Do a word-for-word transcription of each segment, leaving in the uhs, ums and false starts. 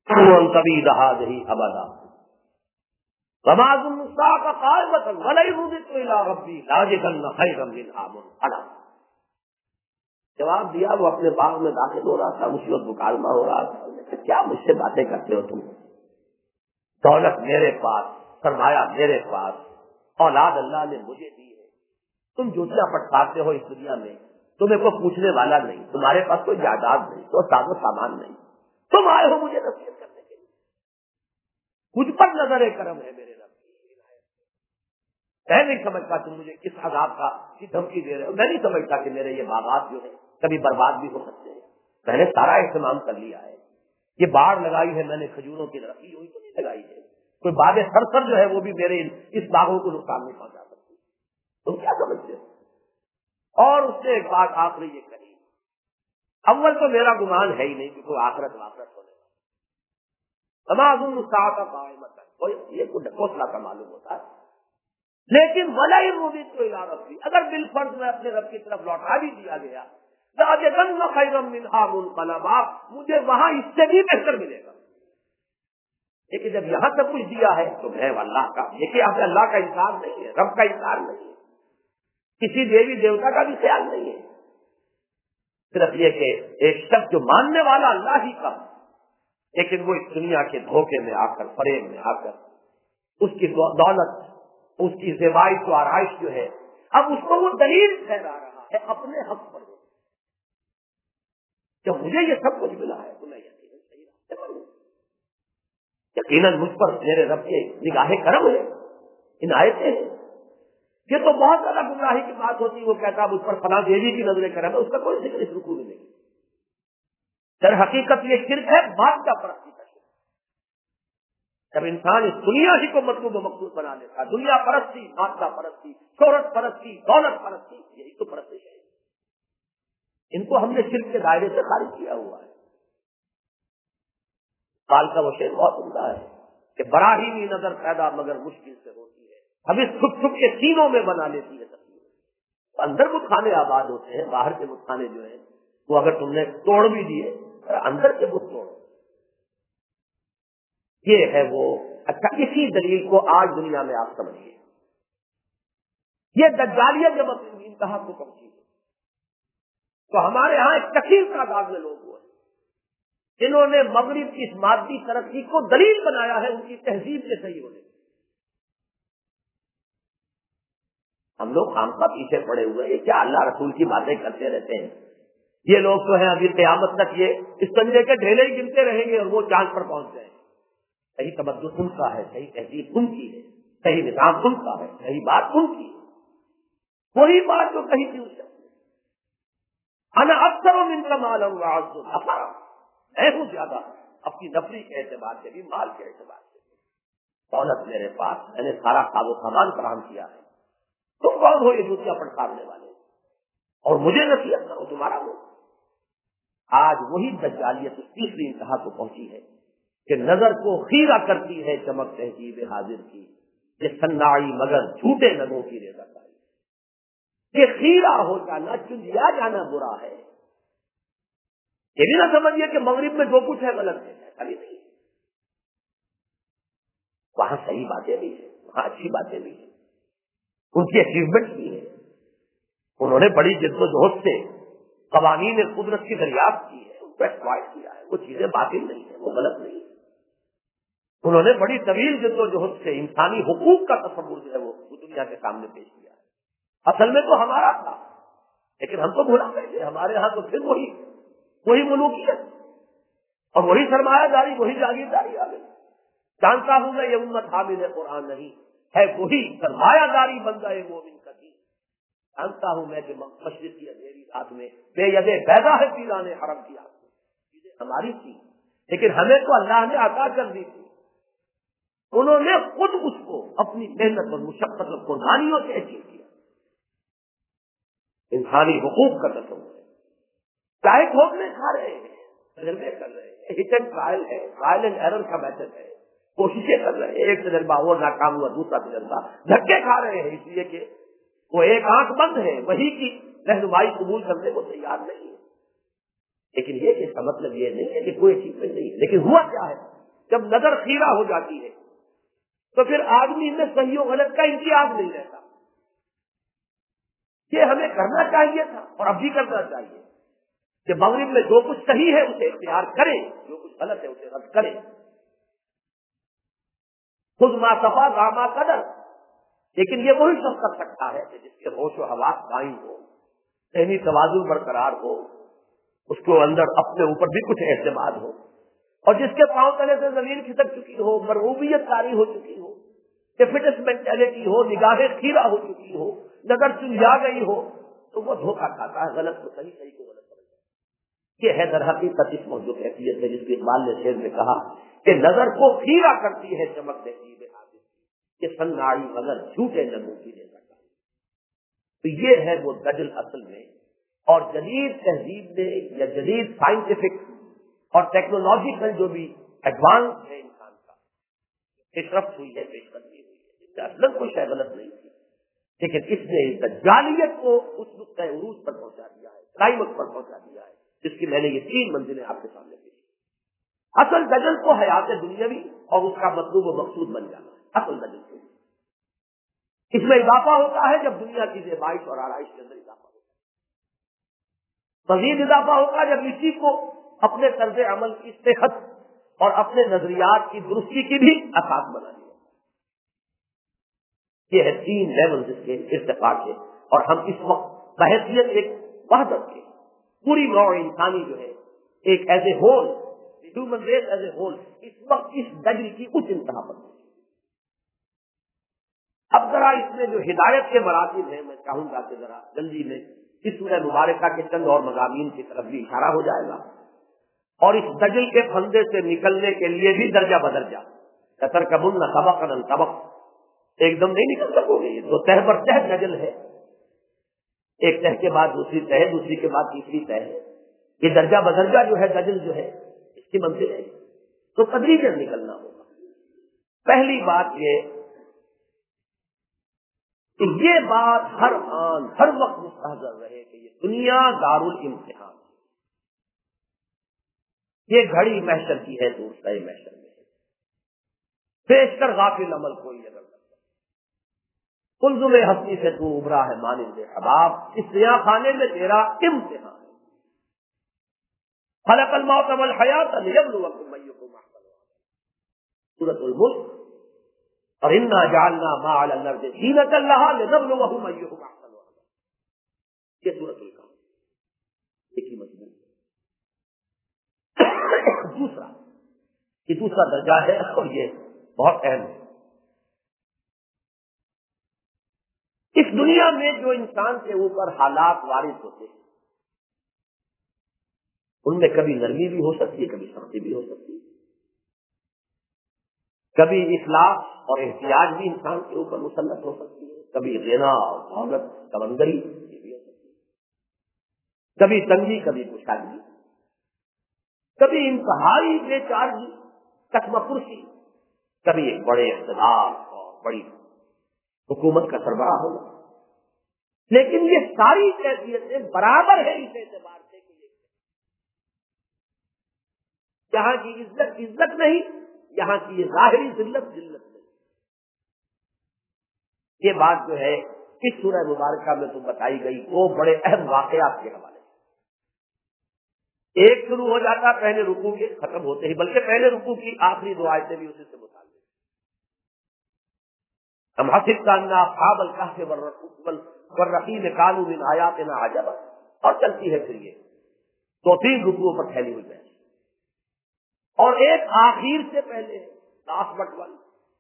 تبید هذه ابدا وما ظن الساعة قائمة ولئن رددت إلى ربي لأجدن خيرا منها منقلبا. جواب دیا، وہ اپنے باغ میں داخل ہو رہا تھا، اسی وقت مکالمہ ہو رہا تھا، کیا مجھ سے باتیں کرتے ہو تم؟ دولت میرے پاس، سرمایہ میرے پاس، اولاد اللہ نے مجھے دی ہے، تم جوتیاں پٹکاتے ہو اس دنیا میں، تمہیں کوئی پوچھنے والا نہیں، تمہارے پاس کوئی جائیداد نہیں، کوئی ساز و سامان نہیں، تم آئے ہو مجھے نصیحت کرنے کے لیے. مجھ پر نظر کرم ہے میرے رب کی. میں نہیں سمجھتا تم مجھے کس عذاب کا کی دھمکی دے رہے ہو، میں نہیں سمجھتا کہ میرے یہ باغات جو ہے کبھی برباد بھی ہو سکتے ہیں. میں نے سارا اہتمام کر لیا ہے، یہ باڑ لگائی ہے میں نے کھجوروں کی رکھی ہوئی تو نہیں لگائی ہے، کوئی باغ سرسر جو ہے وہ بھی میرے اس باغوں کو نقصان نہیں پہنچا سکتی. تم کیا سمجھتے ہو؟ اور اس نے ایک بات آخری یہ کہی، اول تو میرا گمان ہے ہی نہیں کہ کوئی آخرت واخرت ہونے والا، تمام الساعۃ قائمۃ، یہ کوئی ڈھکوسلا کا معلوم ہوتا ہے. لیکن وَلَئِن رُدِدتُ إِلَىٰ رَبِّي، اگر بالفرض میں اپنے رب کی طرف لوٹا بھی دیا گیا، لَأَجِدَنَّ خَيْرًا مِنْهَا مُنقَلَبًا، مجھے وہاں اس سے بھی بہتر ملے گا. لیکن جب یہاں سب کچھ دیا ہے تو میں اللہ کا، لیکن اب اللہ کا انکار نہیں ہے، رب کا انکار نہیں ہے، کسی دیوی دیوتا کا بھی خیال نہیں ہے، صرف یہ کہ ایک شخص جو ماننے والا اللہ ہی کا، لیکن وہ اس دنیا کے دھوکے میں آ کر، فریب میں آ کر، اس کی دولت، اس کی زیبائش و آرائش جو ہے، اب اس کو وہ دلیل ٹھہرا رہا ہے اپنے حق پر. جب مجھے یہ سب کچھ ملا ہے تو میں یقیناً صحیح راستے پر ہوں، یقیناً مجھ پر میرے رب کے نگاہ کرم ہے، عنایتیں ہیں. یہ تو بہت زیادہ گمراہی کی بات ہوتی ہے، وہ کہتا ہے مجھ پر فلاں دیوی کی نظریں کرم ہے، اس کا کوئی ذکر اس رکوع میں نہیں. در حقیقت یہ شرک ہے، مادہ پرستی کا شرک. جب انسان اس دنیا ہی کو مطلوب و مقصود بنا لیتا ہے، دنیا پرستی، مادہ پرستی، شہرت پرستی، دولت پرستی، یہی تو پرستش ہے. ان کو ہم نے شرک کے دائرے سے خارج کیا ہوا ہے. قال کا وہ شعر بہت عمدہ ہے کہ براہیمی نظر پیدا مگر مشکل سے ہوتی ہے، اب اس چھپ چھپ کے سینوں میں بنا لیتی ہے تصویر. اندر بت خانے آباد ہوتے ہیں، باہر کے بت خانے جو ہیں وہ اگر تم نے توڑ بھی دیے، اندر کے بت توڑو. یہ ہے وہ. اچھا، اسی دلیل کو آج دنیا میں آپ سمجھیے. یہ دجالیت جب اپنی انتہا کو پہنچی تو ہمارے ہاں ایک کثیر تعداد میں لوگ ہوئے جنہوں نے مغرب کی اس مادی ترقی کو دلیل بنایا ہے ان کی تہذیب کے صحیح ہونے. ہم لوگ خامخواہ پیچھے پڑے ہوئے ہیں، کیا اللہ رسول کی باتیں کرتے رہتے ہیں. یہ لوگ تو ہیں ابھی قیامت تک یہ اس سنجے کے ڈھیلے ہی گنتے رہیں گے اور وہ چاند پر پہنچ جائیں گے. صحیح تمدن ان کا ہے، صحیح تہذیب ان کی ہے، صحیح نظام ان کا ہے، صحیح بات ان کی ہے. وہی بات جو کہی تھی اسے انا اکثر من کمال واعز نفرا، میں ہوں زیادہ اپنی نفری کے اعتبار سے بھی، مال کے اعتبار سے. دولت میرے پاس، میں نے سارا ساز و سامان فراہم کیا ہے. تم کون ہو یہ دوسرا پڑکارنے والے؟ اور مجھے نصیحت کرو تمہارا وہ. آج وہی دجالیت اس تیسری انتہا کو پہنچی ہے کہ نظر کو خیرہ کرتی ہے چمک تہذیب حاضر کی، یہ سنائی مگر جھوٹے نگوں کی ریزہ کاری. کہ خیرہ ہو جانا، چنجیا جانا برا ہے. یہ بھی نہ سمجھیے کہ مغرب میں جو کچھ ہے غلط ہے، ایسا بھی نہیں. وہاں صحیح باتیں بھی ہیں، وہاں اچھی باتیں بھی ہیں، ان کی اچیومنٹ بھی ہے. انہوں نے بڑی جد و جہد سے قوانین قدرت کی دریافت کی ہے، ان کو ایکسپلائٹ کیا ہے. وہ چیزیں باطل نہیں ہیں، وہ غلط نہیں ہے. انہوں نے بڑی طویل جد و جہد سے انسانی حقوق کا تصور جو ہے وہ دنیا کے سامنے پیش کیا ہے. اصل میں تو ہمارا تھا لیکن ہم تو بھولا گئے. ہمارے ہاں تو پھر وہی وہی ملوکیت اور وہی سرمایہ داری، وہی جاگیرداری آ گئی. جانتا ہوں میں یہ امت حامل قرآن نہیں ہے، وہی سرمایہ داری بندہ مومن کا دین. جانتا ہوں میں کہ مشرقی اندھیری رات میں بے یدے بیضا ہے پیران حرم کی آنکھ میں. چیزیں ہماری تھی لیکن ہمیں تو اللہ نے عطا کر دی تھی. انہوں نے خود اس کو اپنی محنت اور مشقت اور قربانیوں سے اچیو کیا. انسانی حقوق کا تصور ہے. چاہے کھوپنے کھا رہے ہیں، تجربے کر رہے ہیں، ہٹ اینڈ ٹرائل ہے، ٹرائل اینڈ ایرر کا میتھڈ ہے، کوششیں کر رہے ہیں. ایک تجربہ وہ ناکام ہوا، دوسرا تجربہ، دھکے کھا رہے ہیں اس لیے کہ وہ ایک آنکھ بند ہے، وہی کی رہنمائی قبول کرنے کو تیار نہیں ہے. لیکن یہ کہ اس کا مطلب یہ نہیں ہے کہ کوئی اچیومنٹ نہیں ہے. لیکن ہوا کیا ہے جب نظر خیرہ ہو جاتی ہے تو پھر آدمی میں صحیح و غلط کا امتیاز نہیں رہتا. یہ ہمیں کرنا چاہیے تھا اور اب بھی کرنا چاہیے کہ مغرب میں جو کچھ صحیح ہے اسے اختیار کریں، جو کچھ غلط ہے اسے رد کریں. خود ما صفا غاما قدر، لیکن یہ وہی سب کر سکتا ہے کہ جس کے ہوش و حواس قائم ہو، ذہنی توازن برقرار ہو، اس کو اندر اپنے اوپر بھی کچھ اعتماد ہو، اور جس کے پاؤں تلے سے زمین کھسک چکی ہو، مرغوبیت طاری ہو چکی ہو، ڈیفیٹس مینٹلٹی ہو، نگاہیں خیرہ ہو چکی ہو، نظر چنجا گئی ہو، تو وہ دھوکہ کھاتا ہے، غلط کو صحیح، صحیح کو غلط سمجھتا ہے. یہ ہے در حقیقت اس موضوع کیفیت ہے جس کی اقبال نے شعر میں کہا کہ نظر کو خیرہ کرتی ہے چمک دیتی ہے حادث، یہ سنائی مگر جھوٹے نگوں کی دے سکتا. تو یہ ہے وہ دجل اصل میں. اور جدید تہذیب نے یا جدید سائنٹیفک اور ٹیکنالوجیکل جو بھی ایڈوانس ہے انسان کا، پیش رفت ہوئی ہے، پیش قدمی ہوئی ہے، اس سے اصلاً کوئی شے غلط نہیں تھی، لیکن اس نے دجالیت کو اس نقطۂ عروج پر پہنچا دیا ہے، کلائمیکس پر پہنچا دیا ہے، جس کی میں نے یہ تین منزلیں آپ کے سامنے پیش کی. اصل دجل کو حیات دنیاوی اور اس کا مطلوب و مقصود بن جانا ہے. اصل دجل کو اس میں اضافہ ہوتا ہے جب دنیا کی زیبائش اور آرائش کے اندر اضافہ ہوتا ہے. مزید اضافہ ہوتا ہے جب اسی کو اپنے طرز عمل کی صحت اور اپنے نظریات کی درستی کی بھی اساس بنا دیا. یہ ہے تین لیول جس کے ارتقاء کے، اور ہم اس وقت بحیثیت ایک وحدت کے پوری نوع انسانی جو ہے ایک as a whole, human race as a whole, اس وقت اس دجل کی اس انتہا پر. اب ذرا اس میں جو ہدایت کے مراتب ہیں میں چاہوں گا کہ ذرا جلدی میں اس سورہ مبارکہ کے چند اور مضامین کی طرف بھی اشارہ ہو جائے گا، اور اس دجل کے پھندے سے نکلنے کے لیے بھی درجہ بدرجہ تترکبن طبقا عن طبق، ایک دم نہیں نکل سکو گے. یہ تو تہ پر تہ دجل ہے، ایک تہ کے بعد دوسری تہ، دوسری کے بعد تیسری تہ ہے. یہ درجہ بدرجہ جو ہے دجل جو ہے اس کی منزل ہے، تو تدریجاً نکلنا ہوگا. پہلی بات یہ کہ یہ بات ہر آن ہر وقت مستحضر رہے کہ یہ دنیا دار الامتحان، یہ گھڑی محشر کی ہے، دوسرا محشر میں ہے. پیش کر غافل عمل کوئی اگر کلزم ہستی سے تو ابھرا ہے مانند حباب، اس سیاہ خانے میں تیرا امتحان ہے. خلق الموت والحیات لیبلوکم ایکم احسن عملا، سورۃ الملک. اور انا جعلنا ما علی الارض زینۃ لها لنبلوہم ایکم احسن عملا، یہ سورۃ القمر. ایک ہی مضمون. دوسرا یہ دوسرا درجہ ہے اور یہ بہت اہم ہے. اس دنیا میں جو انسان کے اوپر حالات وارد ہوتے ہیں ان میں کبھی نرمی بھی ہو سکتی ہے، کبھی سختی بھی ہو سکتی ہے، کبھی اخلاص اور احتیاج بھی انسان کے اوپر مسلط ہو سکتی ہے، کبھی غنا اور دولت کمندری یہ بھی ہو سکتی ہے، کبھی تنگی کبھی کشادگی، کبھی انتہائی بے چارگی کسمہ پرسی، کبھی ایک بڑے اقتدار اور بڑی حکومت کا سربراہ ہوگا. لیکن یہ ساری کیفیتیں برابر ہے اس اعتبار سے کہ یہاں کی عزت عزت نہیں، یہاں کی یہ ظاہری ذلت ذلت نہیں. یہ بات جو ہے اس سورہ مبارکہ میں تو بتائی گئی وہ بڑے اہم واقعات کے حوالے سے. ایک شروع ہو جاتا پہلے رکوع کے ختم ہوتے ہی، بلکہ پہلے رکوع کی آخری دو آیتیں بھی اسی سے متعلق. ہم حسب ان اصحاب الکہف والرقیم کانوا من آیاتنا عجبا، اور چلتی ہے پھر یہ دو تین رکوعوں پر پھیلی ہوئی بحث. اور ایک آخر سے پہلے لاسٹ بٹ ون.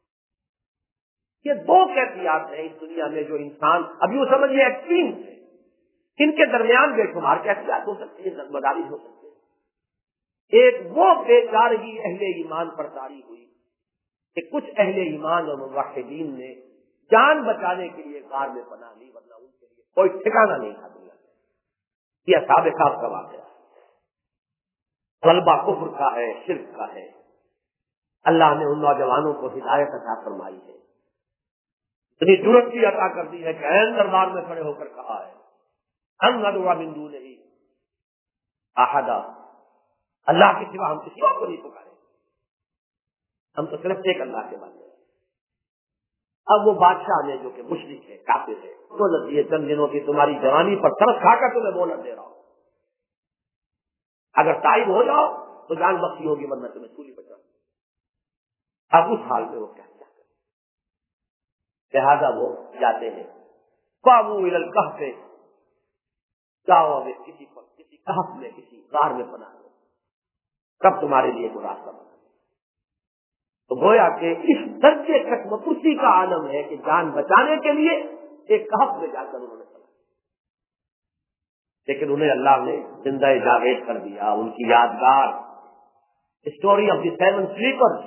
یہ دو کیفیات ہیں اس دنیا میں جو انسان اب یوں سمجھیے ایکسٹریم ہے، ان کے درمیان بے شمار کیفیات ہو سکتی ہے، مدارج ہو سکتی ہے. ایک وہ بے چارگی اہل ایمان پر طاری ہوئی کہ کچھ اہل ایمان اور موحدین نے جان بچانے کے لیے غار میں پناہ لی، ورنہ ان کے لیے کوئی ٹھکانہ نہیں تھا دنیا میں. یہ اصحاب کہف کا واقعہ ہے. غلبہ کفر کا ہے، شرک کا ہے. اللہ نے ان نوجوانوں کو ہدایت عطا فرمائی ہے، اتنی جرأت بھی عطا کر دی ہے کہ عین دربار میں کھڑے ہو کر کہا ہے ان ندعو من دونہ احدا، اللہ کے سوا ہم کسی اور کو نہیں پکارے. ہم تو صرف ایک اللہ کے بندے ہیں۔ اب وہ بادشاہ نے جو کہ مشرک ہے، کافر ہے، وہ لگی ہے چند دنوں کی تمہاری جوانی پر ترس کھا کر تمہیں بولت دے رہا ہوں، اگر تائب ہو جاؤ تو جان بخشی ہوگی ورنہ تمہیں سولی بچا۔ اب اس حال میں وہ کیا کیا کریں، لہٰذا وہ جاتے ہیں فاووا الی الکہف، جاؤ اب کسی پر کسی کہف میں کسی غار میں پناہ لو، تب تمہارے لیے کوئی راستہ بنا۔ تو گویا کہ اس درجے تک کرسی کا عالم ہے کہ جان بچانے کے لیے ایک کہف میں جا کر انہوں نے پناہ، لیکن انہیں اللہ نے زندہ جاوید کر دیا۔ ان کی یادگار story of the seven sleepers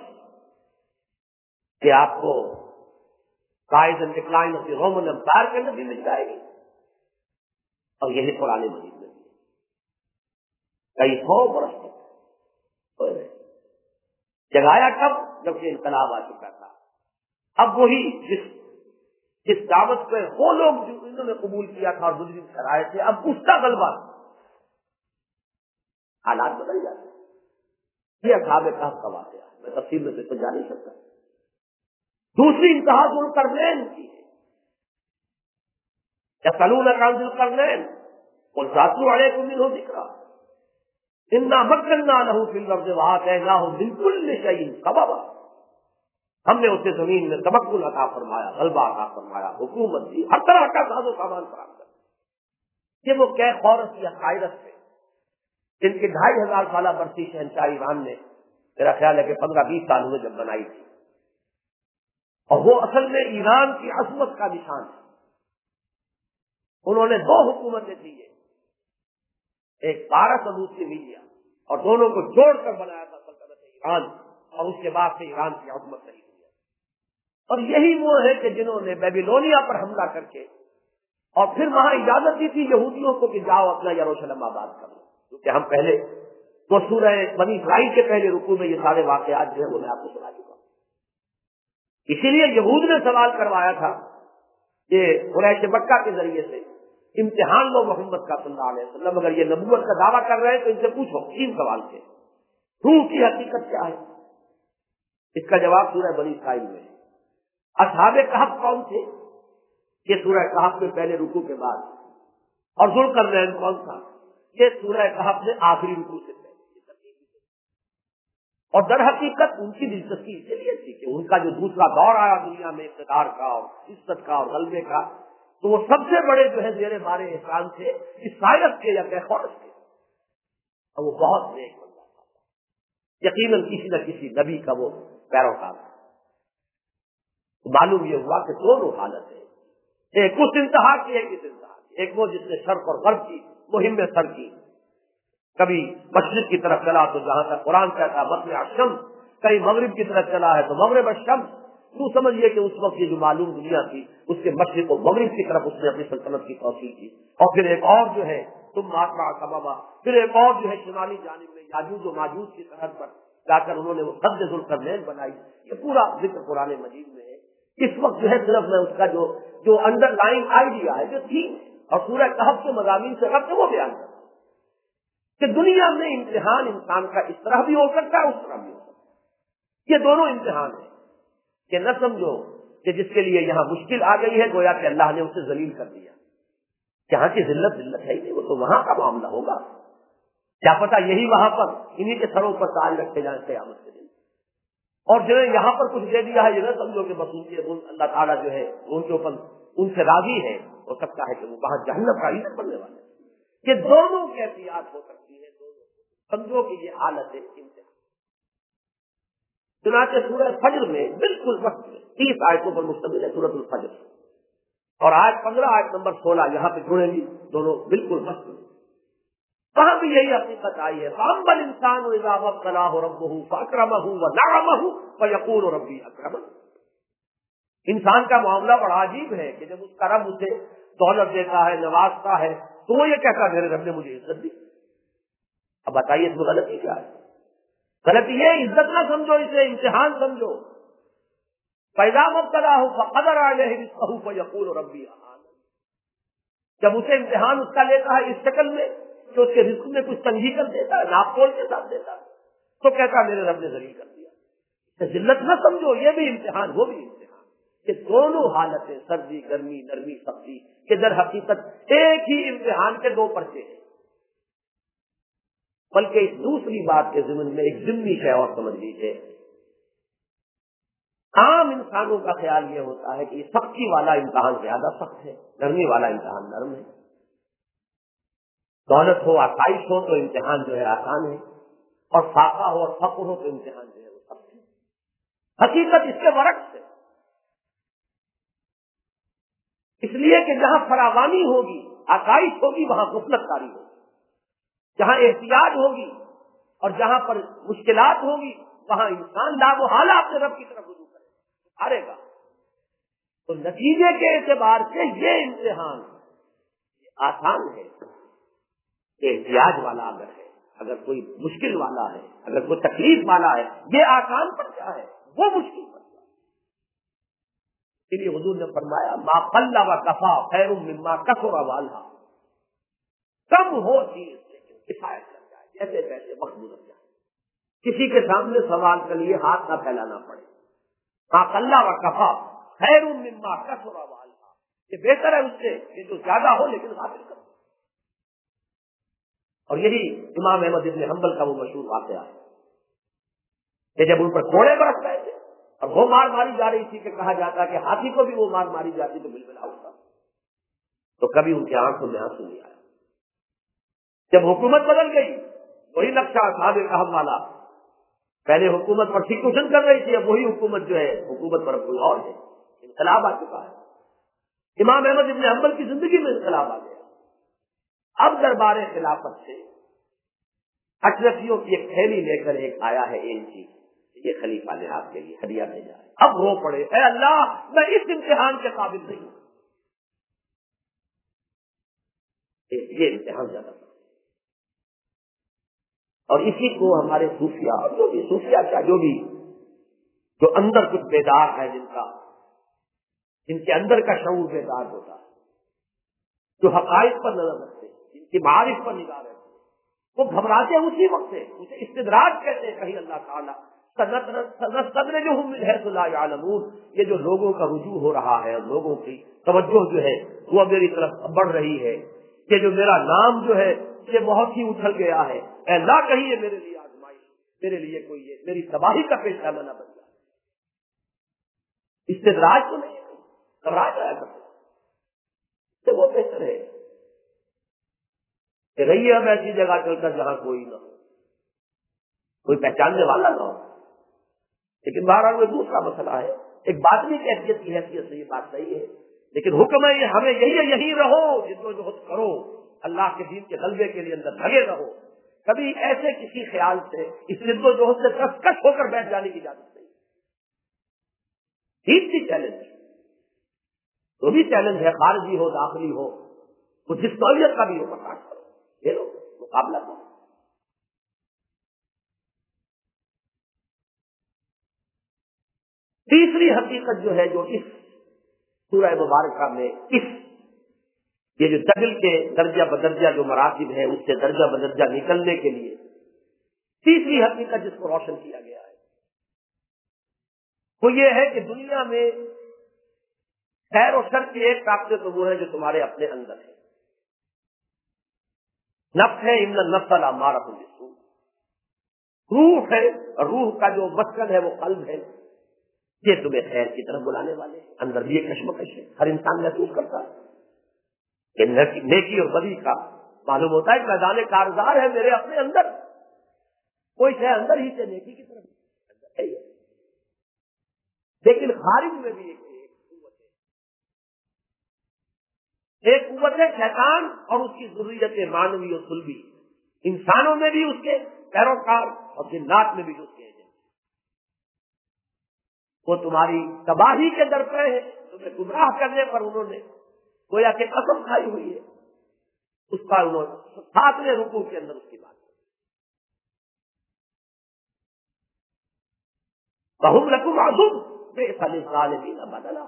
کہ آپ کو rise and decline of the Roman empire کے اندر بھی مل جائے گی، اور یہی قرآن مجید میں بھی کئی سو برس تک جگایا کب؟ جبکہ انقلاب آ چکا تھا۔ اب وہی جس جس دعوت پہ وہ لوگ جو انہوں نے قبول کیا تھا اور مجرم ٹھہرائے تھے، اب اس کا غلبہ، حالات بدل جاتے ہیں۔ یہ اصحاب کہف کا واقعہ ہے، میں تفصیل میں تو جا نہیں سکتا۔ دوسری انتہا ذوالقرنین کی ہے، یسألونک عن ذی القرنین قل سأتلو علیکم منہ ذکرا انا مکننا لہ فی الارض وآتیناہ من کل شیء سببا، ہم نے اسے زمین میں تمکن عطا فرمایا، غلبہ عطا فرمایا، حکومت دی، ہر طرح کا ساز و سامان فراہم کر۔ یہ وہ کہ خورس یا قائرت تھے جن کی ڈھائی ہزار سالہ برسی شہنشاہ ایران نے میرا خیال ہے کہ پندرہ بیس سال ہوئے جب بنائی تھی، اور وہ اصل میں ایران کی عظمت کا نشان ہے۔ انہوں نے دو حکومتیں دی ہیں، ایک پارس اور دوسری میڈیا، اور دونوں کو جوڑ کر بنایا تھا سلطنت ایران، اور اس کے بعد سے ایران کی عظمت نہیں ہوئی۔ اور یہی وہ ہے کہ جنہوں نے بیبیلونیا پر حملہ کر کے اور پھر وہاں اجازت دی تھی یہودیوں کو کہ جاؤ اپنا یروشلم آباد کر لو، کیونکہ ہم پہلے تو سورہ بنی اسرائیل کے پہلے رکوع میں یہ سارے واقعات جو ہے وہ میں آپ کو سنا چکا ہوں۔ اسی لیے یہود نے سوال کروایا تھا کہ قریش مکہ کے ذریعے سے امتحان لو محمد کا صلی اللہ علیہ وسلم، اگر یہ نبوت کا دعویٰ کر رہے ہیں تو ان سے پوچھو تین سوال تھے، روح کی حقیقت کیا ہے؟ اس کا جواب سورہ بنی اسرائیل میں ہے۔ اصحاب کہف کون تھے؟ یہ سورہ کہف میں پہلے رکوع کے بعد، اور ذوالقرنین کون تھا؟ یہ سورہ کہف میں آخری رکوع سے پہلے۔ اور در حقیقت ان کی دلچسپی اس لیے تھی کہ ان کا جو دوسرا دور آیا دنیا میں اقتدار کا اور عزت کا اور غلبے کا، تو وہ سب سے بڑے جو ہے زیر بار احسان تھے عیسائیت کے یا خورش کے، اور وہ بہت نیک بندہ تھا، یقیناً کسی نہ کسی نبی کا وہ پیروکار تھا۔ معلوم یہ ہوا کہ دونوں حالت ہے، ایک اس انتہا کی ایک اس انتہا کی، ایک وہ جس نے شرق اور غرب کی مہم میں سر کی، کبھی مشرق کی طرف چلا تو جہاں تک قرآن کہتا ہے مطلع الشمس، کہیں مغرب کی طرف چلا ہے تو مغرب الشمس، تو سمجھیے کہ اس وقت یہ جو معلوم دنیا تھی اس کے مشرق و مغرب کی طرف اس نے اپنی سلطنت کی توسیع کی، اور پھر ایک اور جو ہے تم ماتما سببا، پھر ایک اور جو ہے شمالی جانب میں یاجوج و ماجوج کی سرحد پر جا کر انہوں نے وہ سد ذوالقرنین بنائی۔ یہ پورا ذکر قرآن مجید میں ہے۔ اس وقت جو ہے صرف میں اس کا جو جو انڈر لائن آئیڈیا ہے جو تھی اور سورہ کہف کے مضامین سے ربط وہ بیان کرتا کہ دنیا میں امتحان انسان کا اس طرح بھی ہو سکتا ہے اس طرح بھی ہو سکتا ہے۔ یہ دونوں امتحان ہیں کہ نہ سمجھو کہ جس کے لیے یہاں مشکل آ گئی ہے گویا کہ اللہ نے اسے ذلیل کر دیا، جہاں کی ذلت ذلت ہے ہی نہیں، وہ تو وہاں کا معاملہ ہوگا، کیا پتا یہی وہاں پر انہی کے سروں پر تاج رکھے جائیں قیامت کے دن، اور جو یہاں پر کچھ دے دیا ہے یہ نہ سمجھو کہ بس ان کے اللہ تعالیٰ جو ہے ان کے اوپر ان سے راضی ہے، ہو سکتا ہے کہ وہ وہاں جہنم کا ایندھن بننے والے۔ یہ دونوں کیفیات ہو سکتی ہے، دونوں سمجھو کہ یہ حالت ہے امتحان۔ چنانچہ سورہ فجر میں بالکل وقت میں تیس آیتوں پر مشتمل ہے سورۃ الفجر، اور آیت پندرہ آیت نمبر سولہ یہاں پہ جڑیں گی دونوں بالکل وقت میں، وہاں بھی یہی حقیقت آئی ہے فَأَمَّا الْإِنسَانُ إِذَا مَا ابْتَلَاهُ رَبُّهُ فَأَكْرَمَهُ وَنَعَمَهُ فَيَقُولُ رَبِّي أَكْرَمَنِ۔ انسان کا معاملہ بڑا عجیب ہے کہ جب اس کا رب اسے دولت دیتا ہے، نوازتا ہے، تو وہ یہ کہتا ہے میرے رب نے مجھے عزت دی۔ اب بتائیے اس میں غلطی کیا ہے؟ غلطی یہ عزت نہ سمجھو، اسے امتحان سمجھو۔ فَإِذَا مَا ابْتَلَاهُ فَقَدَرَ عَلَيْهِ رِزْقَهُ فَيَقُولُ رَبِّي أَهَانَنِ۔ جب اسے امتحان اس کا لیتا ہے اس شکل میں کہ اس کے رزق میں کچھ تنگی کر دیتا ہے، ناپ تول کے ساتھ دیتا ہے، تو کہتا ہے میرے رب نے ذلیل کر دیا۔ ذلت نہ سمجھو، یہ بھی امتحان وہ بھی امتحان، کہ دونوں حالتیں سردی گرمی نرمی سختی کے در حقیقت ایک ہی امتحان کے دو پرچے ہیں۔ بلکہ اس دوسری بات کے ضمن میں ایک ضمنی شے اور سمجھ لیجیے، عام انسانوں کا خیال یہ ہوتا ہے کہ یہ سختی والا امتحان زیادہ سخت ہے، نرمی والا امتحان نرم ہے، دولت ہو آسائش ہو تو امتحان جو ہے آسان ہے، اور فاقہ ہو اور فقر ہو تو امتحان جو ہے وہ سخت ہے۔ حقیقت اس کے برعکس ہے، اس لیے کہ جہاں فراوانی ہوگی آسائش ہوگی وہاں غفلت کاری ہوگی، جہاں احتیاط ہوگی اور جہاں پر مشکلات ہوگی وہاں انسان لا محالہ اپنے رب کی طرف رجوع کرے ہارے گا۔ تو نتیجے کے اعتبار سے یہ امتحان آسان ہے، احتیاج والا اگر ہے، اگر کوئی مشکل والا ہے، اگر کوئی تکلیف والا ہے، یہ آسان پڑتا ہے، وہ مشکل پڑتا ہے۔ اس لیے حضور نے فرمایا ما قل و کفا خیر مما کثر و الہا، کم ہو چیز لیکن کفایت کر جائے، جیسے ویسے وقت گزر جائے، کسی کے سامنے سوال کے لیے ہاتھ نہ پھیلانا پڑے۔ ما قل و کفا خیر مما کثر و الہا، یہ بہتر ہے اس سے کہ جو زیادہ ہو لیکن حاصل کرو۔ اور یہی امام احمد بن حنبل کا وہ مشہور واقعہ ہے کہ جب ان پر کوڑے برس رہے تھے اور وہ مار ماری جا رہی تھی کہ کہا جاتا کہ ہاتھی کو بھی وہ مار ماری جاتی تو بلبلا ہوتا، تو کبھی ان کی آنکھوں میں آنسو نہیں آیا۔ جب حکومت بدل گئی وہی نقشہ اصحاب کہف والا، پہلے حکومت پر ٹھیک کر رہی تھی، اب وہی حکومت جو ہے حکومت پر کوئی اور ہے، انقلاب آ چکا ہے۔ امام احمد بن حنبل کی زندگی میں انقلاب آ گیا۔ اب دربار خلافت سے اشرفیوں کی ایک تھیلی لے کر ایک آیا ہے ایلچی، یہ خلیفہ نے آپ کے لیے ہدیہ بھیجا ہے۔ اب رو پڑے، اے اللہ میں اس امتحان کے قابل نہیں ہوں، یہ امتحان زیادہ تھا۔ اور اسی کو ہمارے صوفیہ اور جو بھی صوفیہ کا جو بھی جو اندر کچھ بیدار ہے، جن کا جن کے اندر کا شعور بیدار ہوتا ہے، جو حقائق پر نظر رکھتے ہیں، جن کی معارف پر نگاہ رکھتے ہیں، وہ گھبراتے ہیں اسی وقت سے، اسے استدراج کہتے ہیں۔ کہیں اللہ تعالیٰ سنستدرجہم من حیث لا یعلمون، یہ جو لوگوں کا رجوع ہو رہا ہے، لوگوں کی توجہ جو ہے وہ میری طرف بڑھ رہی ہے، کہ جو میرا نام جو ہے یہ بہت ہی اچھل گیا ہے، اے اللہ کہیں یہ میرے لیے آزمائش، میرے لیے کوئی یہ میری تباہی کا پیش نہ بن جائے۔ استدراج تو نہیں ہے، گھبرا جایا کرتے تو وہ بہتر ہے کہ رہیے اب ایسی جگہ چل کر جہاں کوئی نہ ہو، کوئی پہچاننے والا نہ ہو۔ لیکن بہرحال وہ دوسرا مسئلہ ہے، ایک باطنی کیفیت کی حیثیت سے یہ بات صحیح ہے، لیکن حکم ہے یہ ہمیں یہی یہی رہو، جد و جہد کرو، اللہ کے دین کے غلبے کے لیے اندر لگے رہو، کبھی ایسے کسی خیال سے اس جد و جہد سے کشمکش ہو کر بیٹھ جانے کی اجازت نہیں۔ تیسری چیلنج، وہ بھی چیلنج ہے، خارجی ہو داخلی ہو، وہ جس نوعیت کا بھی ہو، برداشت کرو، یہ لو مقابلہ کرو۔ تیسری حقیقت جو ہے جو اس سورہ مبارکہ میں اس یہ جو جگل کے درجہ بدرجہ جو مراتب ہے اس سے درجہ بدرجہ نکلنے کے لیے تیسری حقیقت جس کو روشن کیا گیا ہے وہ یہ ہے کہ دنیا میں خیر و شر کی ایک طاقت تو وہ ہے جو تمہارے اپنے اندر ہے، نفس ہے، ان النفس لامارۃ بالسوء، روح ہے، اور روح کا جو مسکن ہے وہ قلب ہے، یہ تمہیں خیر کی طرف بلانے والے ہیں۔ اندر بھی ایک کشمکش ہے، ہر انسان محسوس کرتا ہے کہ نیکی اور بدی کا معلوم ہوتا ہے کہ میدان کارزار ہے میرے اپنے اندر، کوئی شے اندر ہی سے نیکی کی طرف ہے، لیکن خارج میں بھی ایک قوت ہے، ایک قوت ہے شیطان اور اس کی ضروریت معنوی اور سلبی، انسانوں میں بھی اس کے پیروکار اور جنات میں بھی اس کے ایجنٹ، وہ تمہاری تباہی کے در پہ ہے، تمہیں گمراہ کرنے پر انہوں نے گویا کہ قسم کھائی ہوئی ہے، اس کا انہوں نے ساتویں رکوع کے اندر اس کی بات بہم لکم عدو بئس للظالمین بدلا،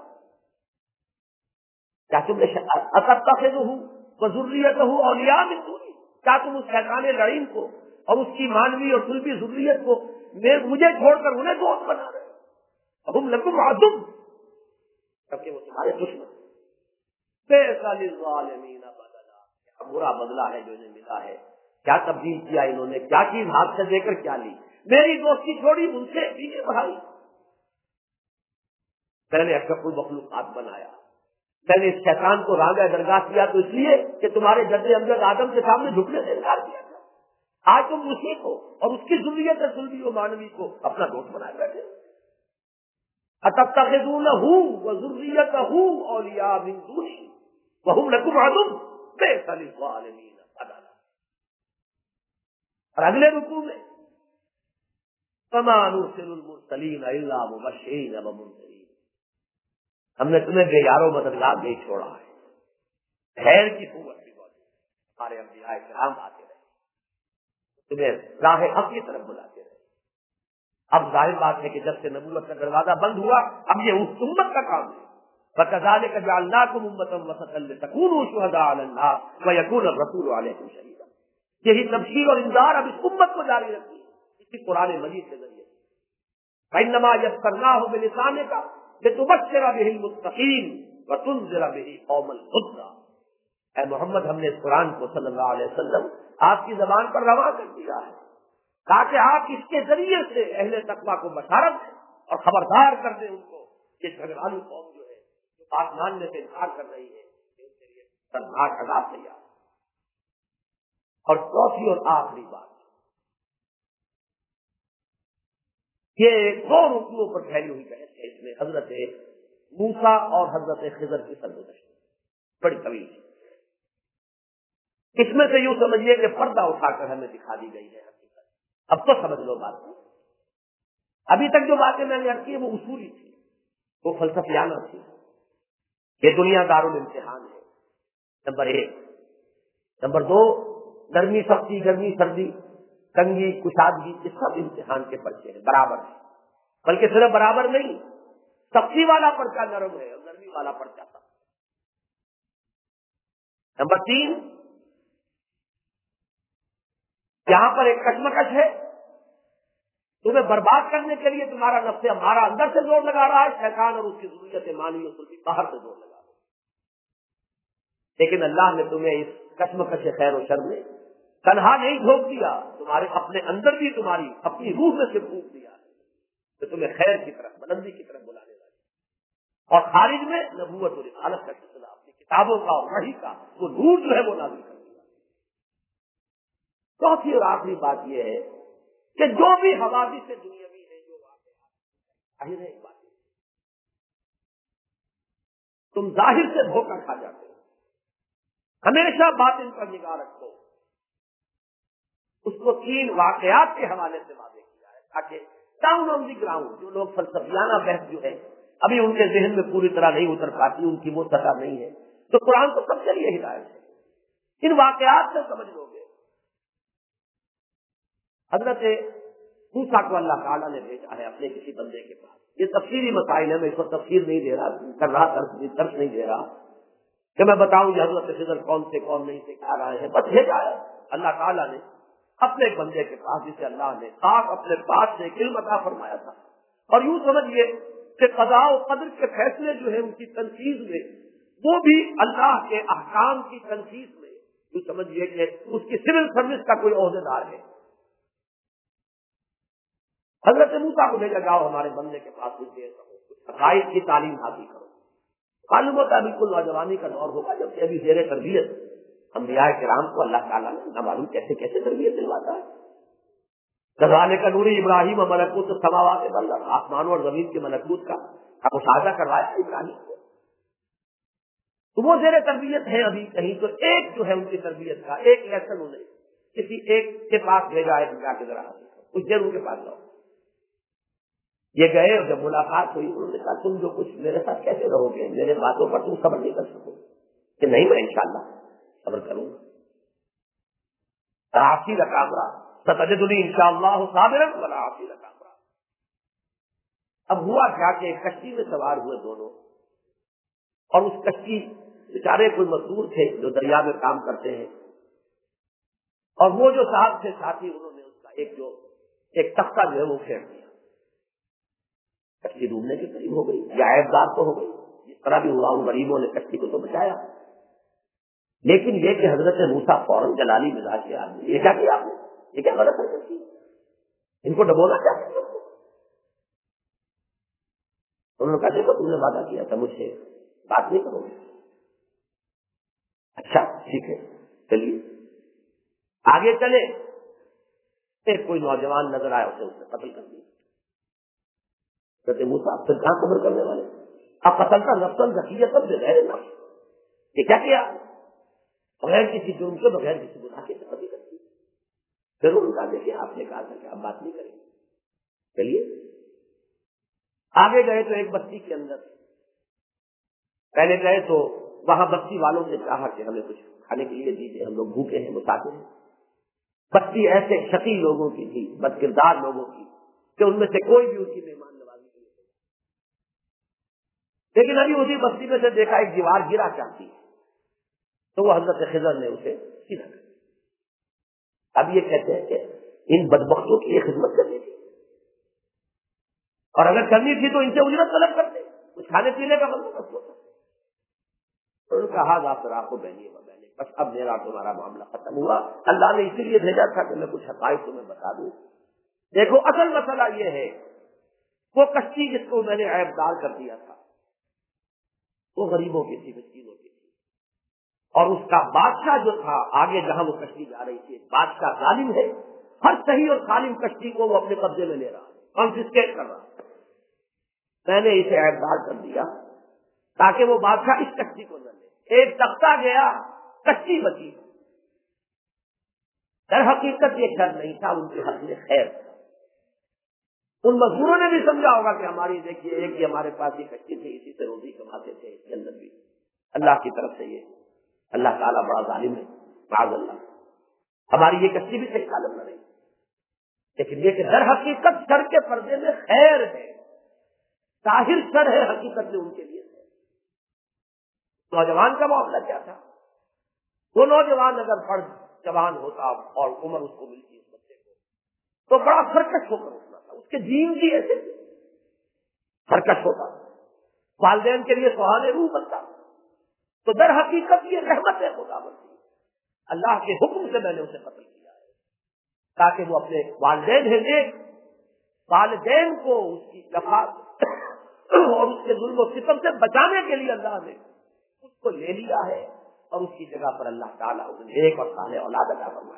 کیا تم نے اتتخذہ وذریتہ اولیاء من دونی، کیا تم اس شیطان لعین کو اور اس کی مانوی اور سلبی ذریت کو مجھے چھوڑ کر انہیں دوست بنا رہے ہو؟ ہم لکم عدو، جبکہ وہ تمہارے دشمن۔ بئس للظالمین بدلا، کیا برا بدلہ ہے جو انہیں ملا ہے، کیا تبدیل کیا انہوں نے، کیا چیز ہاتھ سے دے کر کیا لی۔ میری دوستی چھوڑی، ان سے پیچھے بڑھائی، میں نے اشرف المخلوقات بنایا، میں نے اس شیطان کو رانگا درگاہ کیا تو اس لیے کہ تمہارے جد امجد آدم کے سامنے جھکنے سے انکار کیا تھا۔ آج تم اسی کو اور اس کی ذریت سلبی و مانوی کو اپنا دوست بنائے بیٹھے۔ اتتخذونہ وذریتہ اولیاء من دونی وہم لکم عدو بئس للظالمین بدلا۔ اور اگلے رکوع میں وما نرسل المرسلین الا مبشرین ومنذرین، ہم نے تمہیں بے یار و مددگار نہیں چھوڑا ہے، خیر کی قوت بھی موجود، ہمارے انبیاء کرام آتے رہے، تمہیں راہ حق کی طرف بلاتے رہے۔ اب ظاہر بات ہے کہ جب سے نبوت کا دروازہ بند ہوا، اب یہ اس امت کا کام ہے۔ وَكَذَلِكَ جَعَلْنَاكُمْ أُمَّةً وَسَطًا لِتَكُونُوا شُهَدَاءَ عَلَى النَّاسِ وَيَكُونَ الرَّسُولُ عَلَيْكُمْ شَهِيدًا، یہی تبشیر اور انذار اب اس امت کو جاری رکھتی ہے اسی قرآن مجید کے ذریعے۔ فَإِنَّمَا يَسَّرْنَاهُ بِلِسَانِكَ لِتُبَشِّرَ بِهِ الْمُتَّقِينَ وَتُنذِرَ بِهِ قَوْمًا لُدًّا۔ اے محمد، ہم نے اس قرآن کو صلی اللہ علیہ وسلم آپ کی زبان پر رواں کر دیا ہے تاکہ آپ اس کے ذریعے سے اہل تقویٰ کو بشارت دیں اور خبردار کر دیں ان کو کہ جھگڑالو قوم جو ہے، جو بات ماننے سے انکار کر رہی ہے، کہ ان کے لیے دردناک عذاب تیار ہے۔ اور چوتھی اور آخری بات، یہ دو رکنوں پر پھیلی ہوئی بحث ہے، اس میں حضرت موسیٰ اور حضرت خضر کی سرگزشت بڑی طویل ہے۔ اس میں سے یوں سمجھیے کہ پردہ اٹھا کر ہمیں دکھا دی گئی ہے حقیقت۔ اب تو سمجھ لو بات، ابھی تک جو باتیں میں نے عرض کی وہ اصولی تھی، وہ فلسفیانہ تھی۔ یہ دنیا دارالامتحان ہے، نمبر ایک۔ نمبر دو، گرمی سختی، گرمی سردی، تنگی کشادگی، یہ سب امتحان کے پرچے ہیں، برابر ہیں، بلکہ صرف برابر نہیں، سختی والا پرچہ نرم ہے اور نرمی والا پرچہ سخت۔ نمبر تین، یہاں پر ایک کشمکش ہے، تمہیں برباد کرنے کے لیے تمہارا نفس ہمارا اندر سے زور لگا رہا ہے، شیطان اور اس کی ضروریت مانوی اور سلبی باہر سے زور لگا رہا ہے، لیکن اللہ نے تمہیں اس کشمکش خیر و شر میں تنہا نہیں جھونک دیا، تمہارے اپنے اندر بھی تمہاری اپنی روح میں سے پھونک دیا ہے، تو تمہیں خیر کی طرف، بلندی کی طرف بلانے والی، اور خارج میں نبوت اور رسالت کا سلسلہ، اپنی کتابوں کا اور وحی کا وہ نور جو ہے وہ نازل کر دیا۔ چوتھی اور آخری بات یہ ہے کہ جو بھی حوادث دنیاوی ہے، جو واقعات ظاہر ہے، بات تم ظاہر سے دھوکہ کھا جاتے ہو، ہمیشہ باطن پر نگاہ رکھو۔ اس کو تین واقعات کے حوالے سے واضح کیا ہے تاکہ ڈاؤن آن دی گراؤنڈ جو لوگ فلسفیانہ بحث جو ہے ابھی ان کے ذہن میں پوری طرح نہیں اتر پاتی، ان کی وہ سطح نہیں ہے، تو قرآن تو سب کے لیے ہدایت ہے، ان واقعات سے سمجھ لو گے۔ حضرت موسیٰ کو اللہ تعالیٰ نے بھیجا ہے اپنے کسی بندے کے پاس، یہ تفصیلی مسائل ہے، میں اس کو تفصیل نہیں دے رہا کر رہا درس نہیں دے رہا کہ میں بتاؤں یہ حضرت خضر کون سے کون نہیں سے کیا رہے ہیں، بس بھیجا ہے اللہ تعالیٰ نے اپنے ایک بندے کے پاس، جسے اللہ نے خاص اپنے پاس سے ایک علم عطا فرمایا تھا، اور یوں سمجھیے کہ قضاء و قدر کے فیصلے جو ہے ان کی تنفیذ میں، وہ بھی اللہ کے احکام کی تنفیذ میں، یوں سمجھیے کہ اس کی سول سروس کا کوئی عہدیدار ہے۔ حضرت موسیٰ کو بھیجا، جاؤ ہمارے بندے کے پاس کچھ دیر رہو، کچھ عقائد کی تعلیم حاصل کرو۔ معلوم ہوتا ہے بالکل نوجوانی کا دور ہوگا جب کہ ابھی زیر تربیت انبیاء کرام کو اللہ تعالیٰ نے نہ معلوم کیسے کیسے تربیت دلواتا ہے۔ کذالک نوری ابراہیم ملکوت السماوات والارض، آسمانوں اور زمین کے ملکوت کا مشاہدہ کروایا ابراہیم کو، تو وہ زیر تربیت ہے ابھی کہیں، تو ایک جو ہے ان کی تربیت کا ایک لیسن انہیں کسی ایک کے پاس بھیجا ہے، جا کے ذرا حاصل کرو، کچھ دیر ان کے پاس جاؤ۔ یہ گئے اور جب ملاقات ہوئی انہوں نے کہا تم جو کچھ میرے ساتھ کیسے رہو گے، میرے باتوں پر تم صبر نہیں کر سکو کہ نہیں میں انشاءاللہ صبر کروں گا، آخری رقامرا ستجدنی انشاءاللہ صابرا ولا آخری رقامرا۔ اب ہوا کیا کہ ایک کشتی میں سوار ہوئے دونوں، اور اس کشتی بیچارے کوئی مزدور تھے جو دریا میں کام کرتے ہیں، اور وہ جو صاحب تھے ساتھی، انہوں نے اس کا ایک جو ایک تختہ جو ہے وہ پھیر دیا، کشتی ڈوبنے کے قریب ہو گئی یا عیبدار تو ہو گئی. جس طرح بھی ہوا ان غریبوں نے کشتی کو تو بچایا. لیکن یہ کہ حضرت موسیٰ فوراً جلالی مزاج کے آدمی, یہ کیا کیا آپ نے, یہ کیا غلط حرکت کی, ان کو ڈبونا چاہتے ہیں. انہوں نے کہا دیکھو تم نے وعدہ کیا تھا مجھ سے بات نہیں کرو گے. اچھا ٹھیک ہے چلیے آگے چلے. ایک کوئی نوجوان نظر آیا, اسے اس نے قتل کر دیا. کہتے موسیٰ پھر کہاں صبر کرنے والے, اب قتل کا نفسن ذکیت سب بغیر نفس, یہ کیا کیا بغیر کسی جرم کے بغیر کسی گناہ کے قتل کر دی. پھر ان کا دیکھیے آپ نے کہا تھا کہ آپ بات نہیں کریں گے. چلیے آگے گئے تو ایک بستی کے اندر پہلے گئے تو وہاں بستی والوں نے کہا کہ ہمیں کچھ کھانے کے لیے دیجیے, ہم لوگ بھوکے ہیں مسافر ہیں. بستی ایسے شقی لوگوں کی تھی, بد کردار لوگوں کی, کہ ان میں سے کوئی بھی ان کی مہمان نوازی نہیں. لیکن ابھی اسی بستی میں سے دیکھا ایک دیوار گرا چاہتی ہے, تو وہ حضرت خضر نے اسے سیدھا کر. اب یہ کہتے ہیں کہ ان بدبختوں کی یہ خدمت کرنی تھی, اور اگر کرنی تھی تو ان سے اجرت طلب کرتے, کچھ کھانے پینے کا بندوبست ہوتا. ان کا ہاتھ آپ آپ کو بہنی ہے بہنی, بس اب میرا تمہارا معاملہ ختم ہوا. اللہ نے اسی لیے بھیجا تھا کہ میں کچھ حقائق تمہیں بتا دوں. دیکھو اصل مسئلہ یہ ہے, وہ کشتی جس کو میں نے عیبدار کر دیا تھا وہ غریبوں کی تھی, مسکینوں کی تھی, اور اس کا بادشاہ جو تھا آگے جہاں وہ کشتی جا رہی تھی, بادشاہ ظالم ہے, ہر صحیح اور سالم کشتی کو وہ اپنے قبضے میں لے رہا ہے, کانفسکیٹ کر رہا ہے. میں نے اسے عیبدار کر دیا تاکہ وہ بادشاہ اس کشتی کو نہ لے. ایک تختہ گیا, کشتی بچی. در حقیقت یہ شر نہیں تھا, ان کے حق میں خیر تھا. ان مزدوروں نے بھی سمجھا ہوگا کہ ہماری دیکھیے ایک ہی ہمارے پاس یہ کشتی تھی, اسی سے روزی کماتے تھے, اس کے اندر بھی اللہ کی طرف سے یہ اللہ تعالیٰ بڑا ظالم ہے, معاذ اللہ, ہماری یہ کشتی بھی صحیح عالم نہ رہی. لیکن یہ کہ در حقیقت شر کے پردے میں خیر ہے, ظاہر شر ہے, حقیقت میں ان کے لیے. نوجوان کا معاملہ کیا تھا, وہ نوجوان اگر فرض جوان ہوتا اور عمر اس کو ملتی اس بچے کو تو بڑا سرکش ہو کر اٹھنا تھا, اس کے دین کی ایسے سرکش ہوتا, والدین کے لیے سہانے روح بنتا. تو در حقیقت یہ رحمت ہے خدا بندی, اللہ کے حکم سے میں نے اسے قتل کیا ہے تاکہ وہ اپنے والدین ہیں نیک, والدین کو اس کی جفات اور اس کے ظلم و ستم سے بچانے کے لیے اللہ نے اس کو لے لیا ہے, اور اس کی جگہ پر اللہ تعالیٰ اسے ایک اور صالح اولاد عطا فرمائے.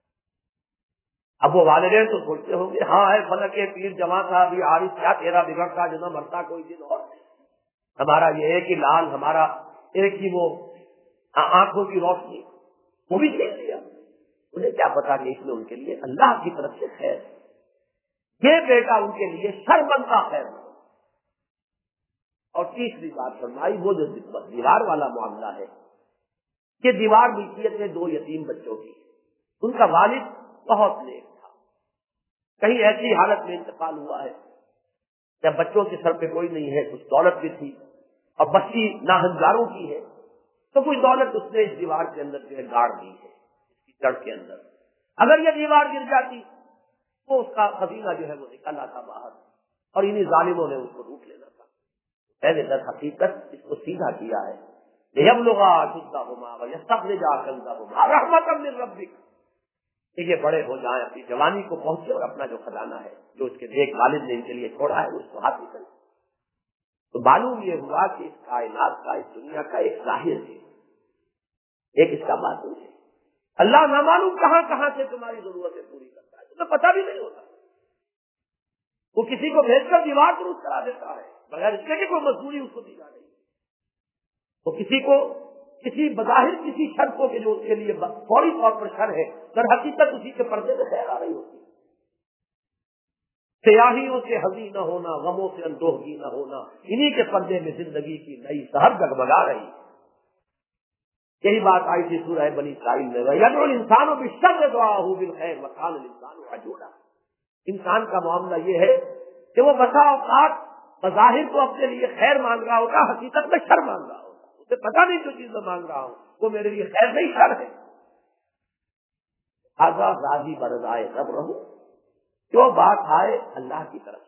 اب وہ والدین تو سوچتے ہوں گے ہاں ہے فلک کے پیر جمع تھا, ابھی عارف کیا تیرا بگڑتا جو نہ مرتا کوئی دن, اور ہمارا یہ ایک ہی لال, ہمارا ایک ہی وہ آنکھوں کی روشنی, وہ بھی چھین لیا. انہیں کیا پتا کہ اس میں ان کے لیے اللہ کی طرف سے خیر ہے, یہ بیٹا ان کے لیے شرمندہ خیر ہے. اور تیسری بات فرمائی, وہ جو دیوار والا معاملہ ہے, یہ دیوار ملکیت ہے دو یتیم بچوں کی. ان کا والد بہت نیک تھا, کہیں ایسی حالت میں انتقال ہوا ہے جب بچوں کے سر پہ کوئی نہیں ہے, کچھ دولت بھی تھی اور بستی ناہنجاروں کی ہے, تو کچھ دولت اس نے اس دیوار کے اندر جو ہے گاڑ دی ہے, اس کی جڑ کے اندر. اگر یہ دیوار گر جاتی تو اس کا خزینہ جو ہے وہ نکل آتا باہر, اور انہی ظالموں نے اس کو روک لینا تھا. میں نے در حقیقت اس کو سیدھا کیا ہے, لِيَبْلُغَا أَشُدَّهُمَا وَيَسْتَخْرِجَا كَنزَهُمَا رَحْمَةً مِّن رَّبِّكَ, کہ یہ بڑے ہو جائیں, اپنی جوانی کو پہنچے اور اپنا جو خزانہ ہے جو اس کے نیک والد نے ان کے لیے چھوڑا ہے اس کو حاصل کریں. تو معلوم یہ ہوا کہ اس کائنات کا, اس دنیا کا ایک ظاہر ہے, ایک اس کا باطن ہے. اللہ نہ معلوم کہاں کہاں سے تمہاری ضرورتیں پوری کرتا ہے, تمہیں پتہ بھی نہیں ہوتا. وہ کسی کو بھیج کر دیوار درست کرا دیتا ہے بغیر اس کے کہ کوئی مزدوری اس کو دی جا رہی ہے. وہ کسی کو کسی بظاہر کسی شر کو کہ جو اس کے لیے فوری طور پر شر ہے, در حقیقت اسی کے پردے میں خیر آ رہی ہوتی ہے. سیاہیوں سے حزی نہ ہونا, غموں سے اندوہگی نہ ہونا, انہی کے پردے میں زندگی کی نئی سحر جگمگا رہی ہے. یہی بات آئی تھی سورہ بنی اسرائیل میں, وَيَدْعُ الْإِنسَانُ بِالشَّرِّ دُعَاءَهُ بِالْخَيْرِ وَكَانَ الْإِنسَانُ عَجُولًا. انسان کا معاملہ یہ ہے کہ وہ بسا اوقات بظاہر کو اپنے لیے خیر مانگ رہا ہوتا, حقیقت میں شر مانگ رہا ہوتا. اسے پتا نہیں جو چیز میں مانگ رہا ہوں وہ میرے لیے خیر نہیں شر ہے. آزاد راضی برضائے رب رہو, جو بات آئے اللہ کی طرف سے ہے,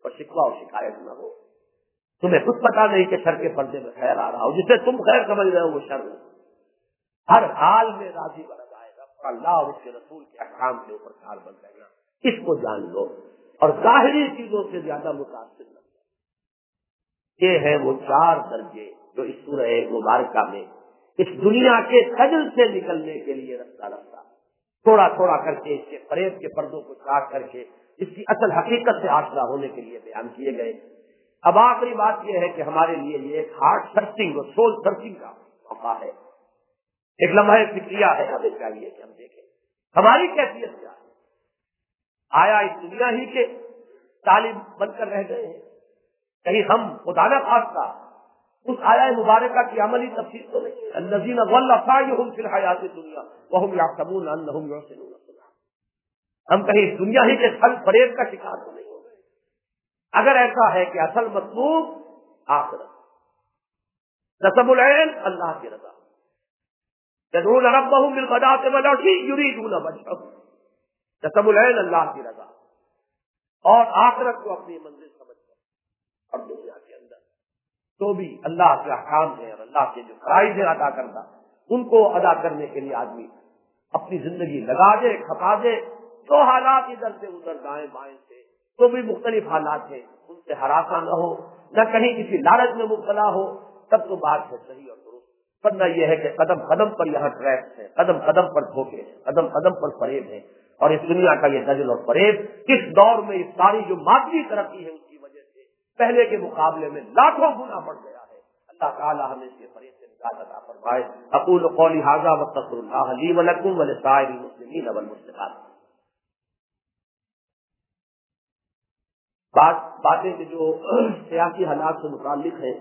اور شکوہ اور شکایت نہ ہو. تمہیں کچھ پتا نہیں کہ شر کے پردے میں خیر آ رہا ہو، جسے تم خیر سمجھ رہے ہو وہ شر ہے. ہر حال میں راضی برضائے رب اللہ اور اس کے رسول کے احکام کے اوپر کار بن رہنا، اس کو جان لو اور ظاہری چیزوں سے زیادہ متاثر نہ ہو. یہ ہے وہ چار درجے جو اس سورہ مبارکہ میں اس دنیا کے خجل سے نکلنے کے لیے رفتہ رفتہ تھوڑا تھوڑا کر کے اس کے فریب کے پردوں کو چاٹ کر کے اس کی اصل حقیقت سے آشنا ہونے کے لیے بیان کیے گئے. اب آخری بات یہ ہے کہ ہمارے لیے یہ ایک ہارٹ سرچنگ اور سول سرچنگ کا موقع ہے، ایک لمحہ فکریہ ہے. ہمیں چاہیے کہ ہم دیکھیں ہماری کیفیت کیا ہے. آیا اس دنیا ہی کے طالب بن کر رہ گئے ہیں؟ کہیں ہم خدا نہ خواستہ اس آیا مبارکہ کی عملی تفسیر تو نہیں ہے. الذین ضل سعیہم فی الحیاۃ الدنیا وہم یحسبون انہم یحسنون صنعا. ہم کہیں اس دنیا ہی کے چھل فریب کا شکار تو نہیں ہو گئے؟ اگر ایسا ہے کہ اصل مطلوب آخرت، نصب العین اللہ کی رضا، یدعون ربهم بالغداۃ والعشی یریدون وجہہ، نصب العین اللہ کی رضا اور آخرت کو اپنی منزل سمجھ کر اور دنیا کے اندر تو بھی اللہ کے احکام ہیں اور اللہ کے جو فرائض ہیں ادا کرنا، ان کو ادا کرنے کے لیے آدمی اپنی زندگی لگا دے کھپا دے. جو حالات ادھر سے ادھر دائیں بائیں سے تو بھی مختلف حالات ہیں، ان سے ہراساں نہ ہو، نہ کہیں کسی لالچ میں مبتلا ہو، تب تو بات ہے صحیح اور درست. ورنہ یہ ہے کہ قدم قدم پر یہاں ٹریپس ہیں، قدم قدم پر دھوکے ہیں، قدم قدم پر فریب ہیں. اور اس دنیا کا یہ دجل اور فریب اس دور میں اس ساری جو مادی ترقی ہے اس کی وجہ سے پہلے کے مقابلے میں لاکھوں گنا بڑھ گیا ہے. اللہ تعالی ہمیں اس کے فریب سے نجات عطا فرمائے. اقول قولی ھذا واستغفر اللہ لی ولکم ولسائر المسلمین والمسلمات. بات باتیں کہ جو سیاسی حالات سے متعلق ہیں،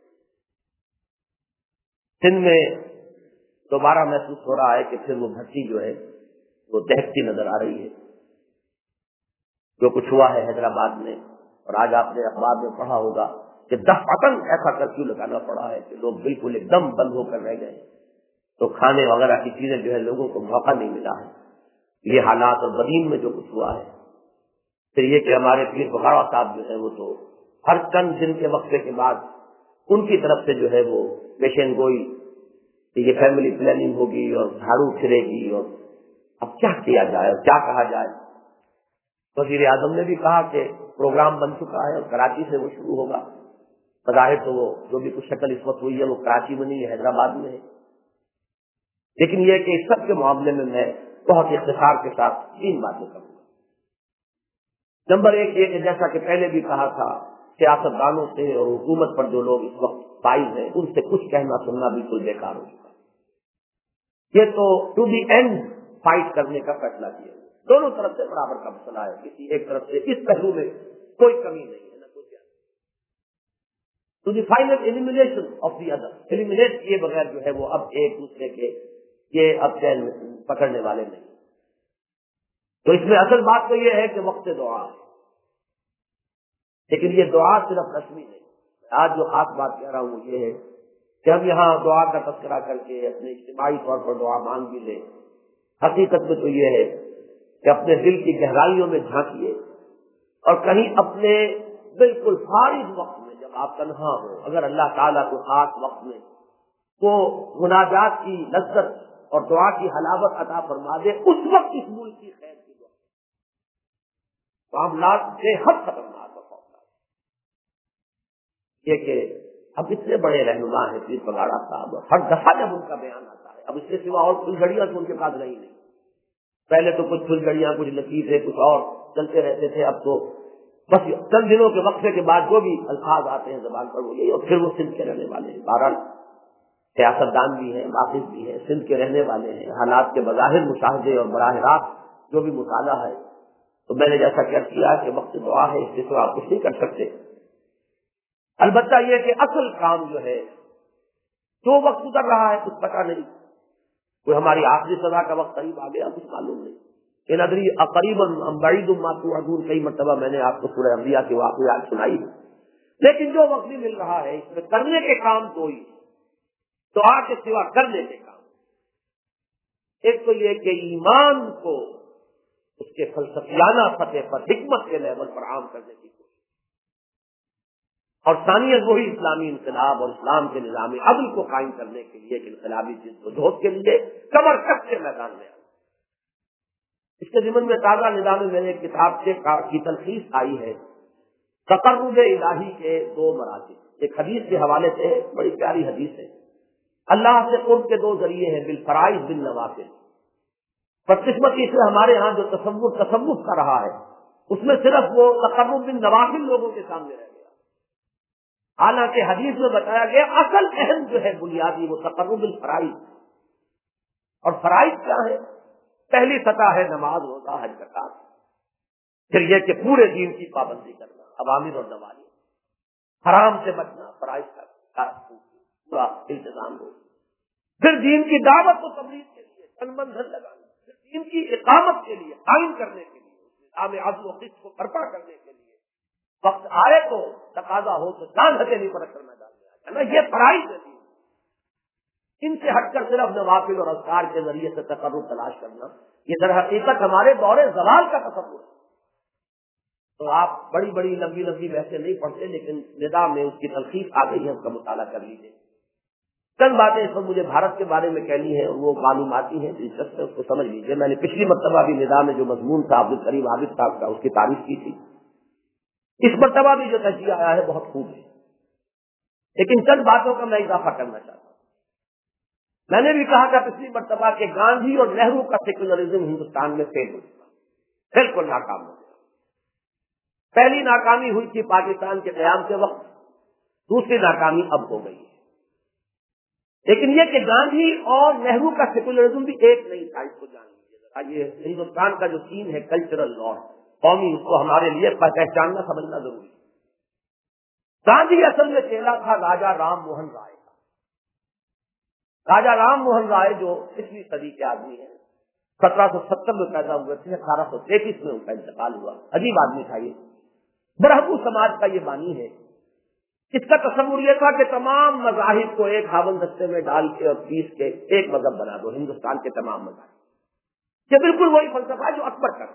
سندھ میں دوبارہ محسوس ہو رہا ہے کہ پھر وہ بھٹی جو ہے وہ دہتی نظر آ رہی ہے. جو کچھ ہوا ہے حیدرآباد میں، اور آج آپ نے اخبار میں پڑھا ہوگا کہ دفعتاً ایسا کرفیو لگانا پڑا ہے کہ لوگ بالکل ایک دم بند ہو کر رہ گئے، تو کھانے وغیرہ کی چیزیں جو ہے لوگوں کو موقع نہیں ملا ہے. یہ حالات اور بدین میں جو کچھ ہوا ہے، پھر یہ کہ ہمارے پیر بخارا صاحب جو ہے وہ تو ہر چند دن کے وقفے کے بعد ان کی طرف سے جو ہے وہ پیشن گوئی کہ یہ فیملی پلاننگ ہوگی اور جھاڑو پھرے گی، اور اب کیا کیا جائے اور کیا کہا جائے. وزیر اعظم نے بھی کہا کہ پروگرام بن چکا ہے اور کراچی سے وہ شروع ہوگا. بظاہر تو وہ جو بھی کچھ شکل اس وقت ہوئی ہے وہ کراچی میں نہیں ہے، حیدرآباد میں ہے. لیکن یہ کہ اس سب کے معاملے میں میں بہت اختصار کے ساتھ تین باتیں کروں گا. نمبر ایک یہ کہ جیسا کہ پہلے بھی کہا تھا، سیاست دانوں سے اور حکومت پر جو لوگ اس وقت فائز ہیں ان سے کچھ کہنا سننا بالکل بیکار ہو چکا. یہ تو ٹو دی اینڈ فائٹ کرنے کا فیصلہ کیا، دونوں طرف سے برابر کا مسئلہ ہے، کسی ایک طرف سے اس پہلو میں کوئی کمی نہیں ہے نہ کوئی زیادہ. To the final elimination of the other, eliminate کیے بغیر جو ہے وہ اب ایک دوسرے کے یہ اب چین پکڑنے والے نہیں. تو اس میں اصل بات تو یہ ہے کہ وقت دعا ہے، لیکن یہ دعا صرف رسمی نہیں. آج جو خاص بات کہہ رہا ہوں وہ یہ ہے کہ ہم یہاں دعا کا تذکرہ کر کے اپنے اجتماعی طور پر دعا مانگ بھی لیں. حقیقت میں تو یہ ہے کہ اپنے دل کی گہرائیوں میں جھانکیے اور کہیں اپنے بالکل فارغ وقت میں جب آپ تنہا ہو، اگر اللہ تعالیٰ کو خاص وقت میں وہ مناجات کی لذت اور دعا کی حلاوت عطا فرما دے، اس وقت اس ملک کی خیر کی دعا. معاملات بے حد خطرناک اور خوفناک. یہ کہ اب اتنے بڑے رہنما ہیں پیر بگاڑا صاحب، ہر دفعہ جب ان کا بیان آتا ہے، اب اس کے سوا اور کچھ گھڑیاں تو ان کے پاس رہی نہیں. پہلے تو کچھ پھل گھڑیاں، کچھ لطیفے، کچھ اور چلتے رہتے تھے. اب تو بس چند دنوں کے وقفے کے بعد جو بھی الفاظ آتے ہیں زبان پر وہ یہی، اور پھر وہ سندھ کے رہنے والے ہیں. بہرحال سیاست دان بھی ہیں، واقف بھی ہیں، سندھ کے رہنے والے ہیں، حالات کے بظاہر مشاہدے اور براہ راست جو بھی مطالعہ ہے. تو میں نے جیسا کہ کیا کہ وقت دعا ہے، اس کے سوا آپ کچھ نہیں کر سکتے. البتہ یہ کہ اصل کام جو ہے جو وقت گزر رہا ہے کچھ پتہ نہیں، کوئی ہماری آخری سزا کا وقت قریب آ گیا کچھ معلوم نہیں. ان ادری قریب ام بعید ما توعدون کئی مرتبہ میں نے آپ کو سورہ انبیاء کی واقعات سنائی ہے. لیکن جو وقت بھی مل رہا ہے اس میں کرنے کے کام دو ہی، دعا کے سوا کرنے کے کام. ایک تو یہ کہ ایمان کو اس کے فلسفیانہ سطح پر حکمت کے لیول پر عام کرنے کی کوشش، اور ثانیہ وہی اسلامی انقلاب اور اسلام کے نظام عدل کو قائم کرنے کے لیے کہ انقلابی جدوجہد کے لیے کمر کس کے میدان میں آئے۔ اس کے ضمن میں تازہ نظام میں ایک کتاب سے کی تلخیص آئی ہے، تقرب الہی کے دو مراتب۔ ایک حدیث کے حوالے سے بڑی پیاری حدیث ہے، اللہ سے قرب کے دو ذریعے ہیں، بالفرائض بالنوافل۔ بدقسمتی سے ہمارے ہاں جو تصور تصوف کا رہا ہے اس میں صرف وہ تقرب بالنوافل لوگوں کے سامنے رہ گیا، حالانکہ حدیث میں بتایا گیا اصل اہم جو ہے بنیادی وہ تقرب بالفرائض۔ اور فرائض کیا ہے؟ پہلی سطح ہے نماز، روزہ، حج، زکات، پھر یہ کہ پورے دین کی پابندی کرنا، اوامر اور نواہی، حرام سے بچنا، فرائض کا پورا التزام ہو، پھر دین کی دعوت و تبلیغ کے لیے تن من دھن لگانا، پھر دین کی اقامت کے لیے، قائم کرنے کے لیے، نظام عدل و قسط کو برپا کرنے کے لیے وقت آئے تو تقاضا ہو تو جان ہتھیلی پر رکھ کر میدان میں آ جانا، یہ فرائض ہے۔ ان سے ہٹ کر صرف نوافل اور اذکار کے ذریعے سے تقرب تلاش کرنا، یہ در حقیقت ہمارے دور زوال کا تصور ہے۔ تو آپ بڑی بڑی لمبی لمبی بحثیں نہیں پڑھتے، لیکن ندا میں اس کی تلخیص آ گئی ہے، اس کا مطالعہ کر لیجیے۔ چند باتیں اس وقت مجھے بھارت کے بارے میں کہنی ہے، وہ معلوماتی ہیں، دلچسپ ہے، اس کو سمجھ لیجیے۔ میں نے پچھلی مرتبہ بھی ندا میں جو مضمون تھا عبد الکریم عابد صاحب کا، اس کی تعریف کی تھی۔ اس مرتبہ بھی جو تجزیہ آیا ہے بہت خوب ہے، لیکن چند باتوں کا میں اضافہ کرنا چاہتا ہوں۔ میں نے بھی کہا تھا پچھلی مرتبہ کہ گاندھی اور نہرو کا سیکولرزم ہندوستان میں فیل ہو چکا، بالکل ناکام ہو گیا۔ پہلی ناکامی ہوئی تھی پاکستان کے قیام کے وقت، دوسری ناکامی اب ہو گئی ہے۔ لیکن یہ کہ گاندھی اور نہرو کا سیکولرزم بھی ایک نہیں تھا، اس کو جان لیجیے۔ یہ ہندوستان کا جو سین ہے کلچرل لاء قومی، اس کو ہمارے لیے پہچاننا سمجھنا ضروری ہے۔ گاندھی اصل میں چیلا تھا راجا رام موہن رائے کا۔ راجا رام موہن رائے جو پچھلی صدی کے آدمی ہیں، سترہ سو ستر میں پیدا ہوئے تھے، اٹھارہ سو تینتیس میں ان کا انتقال ہوا۔ عجیب آدمی تھا یہ، برہمو سماج کا یہ بانی ہے۔ اس کا تصور یہ تھا کہ تمام مذاہب کو ایک ہاون دستے میں ڈال کے اور پیس کے ایک مذہب بنا دو، ہندوستان کے تمام مذاہب۔ یہ بالکل وہی فلسفہ ہے جو اکبر کا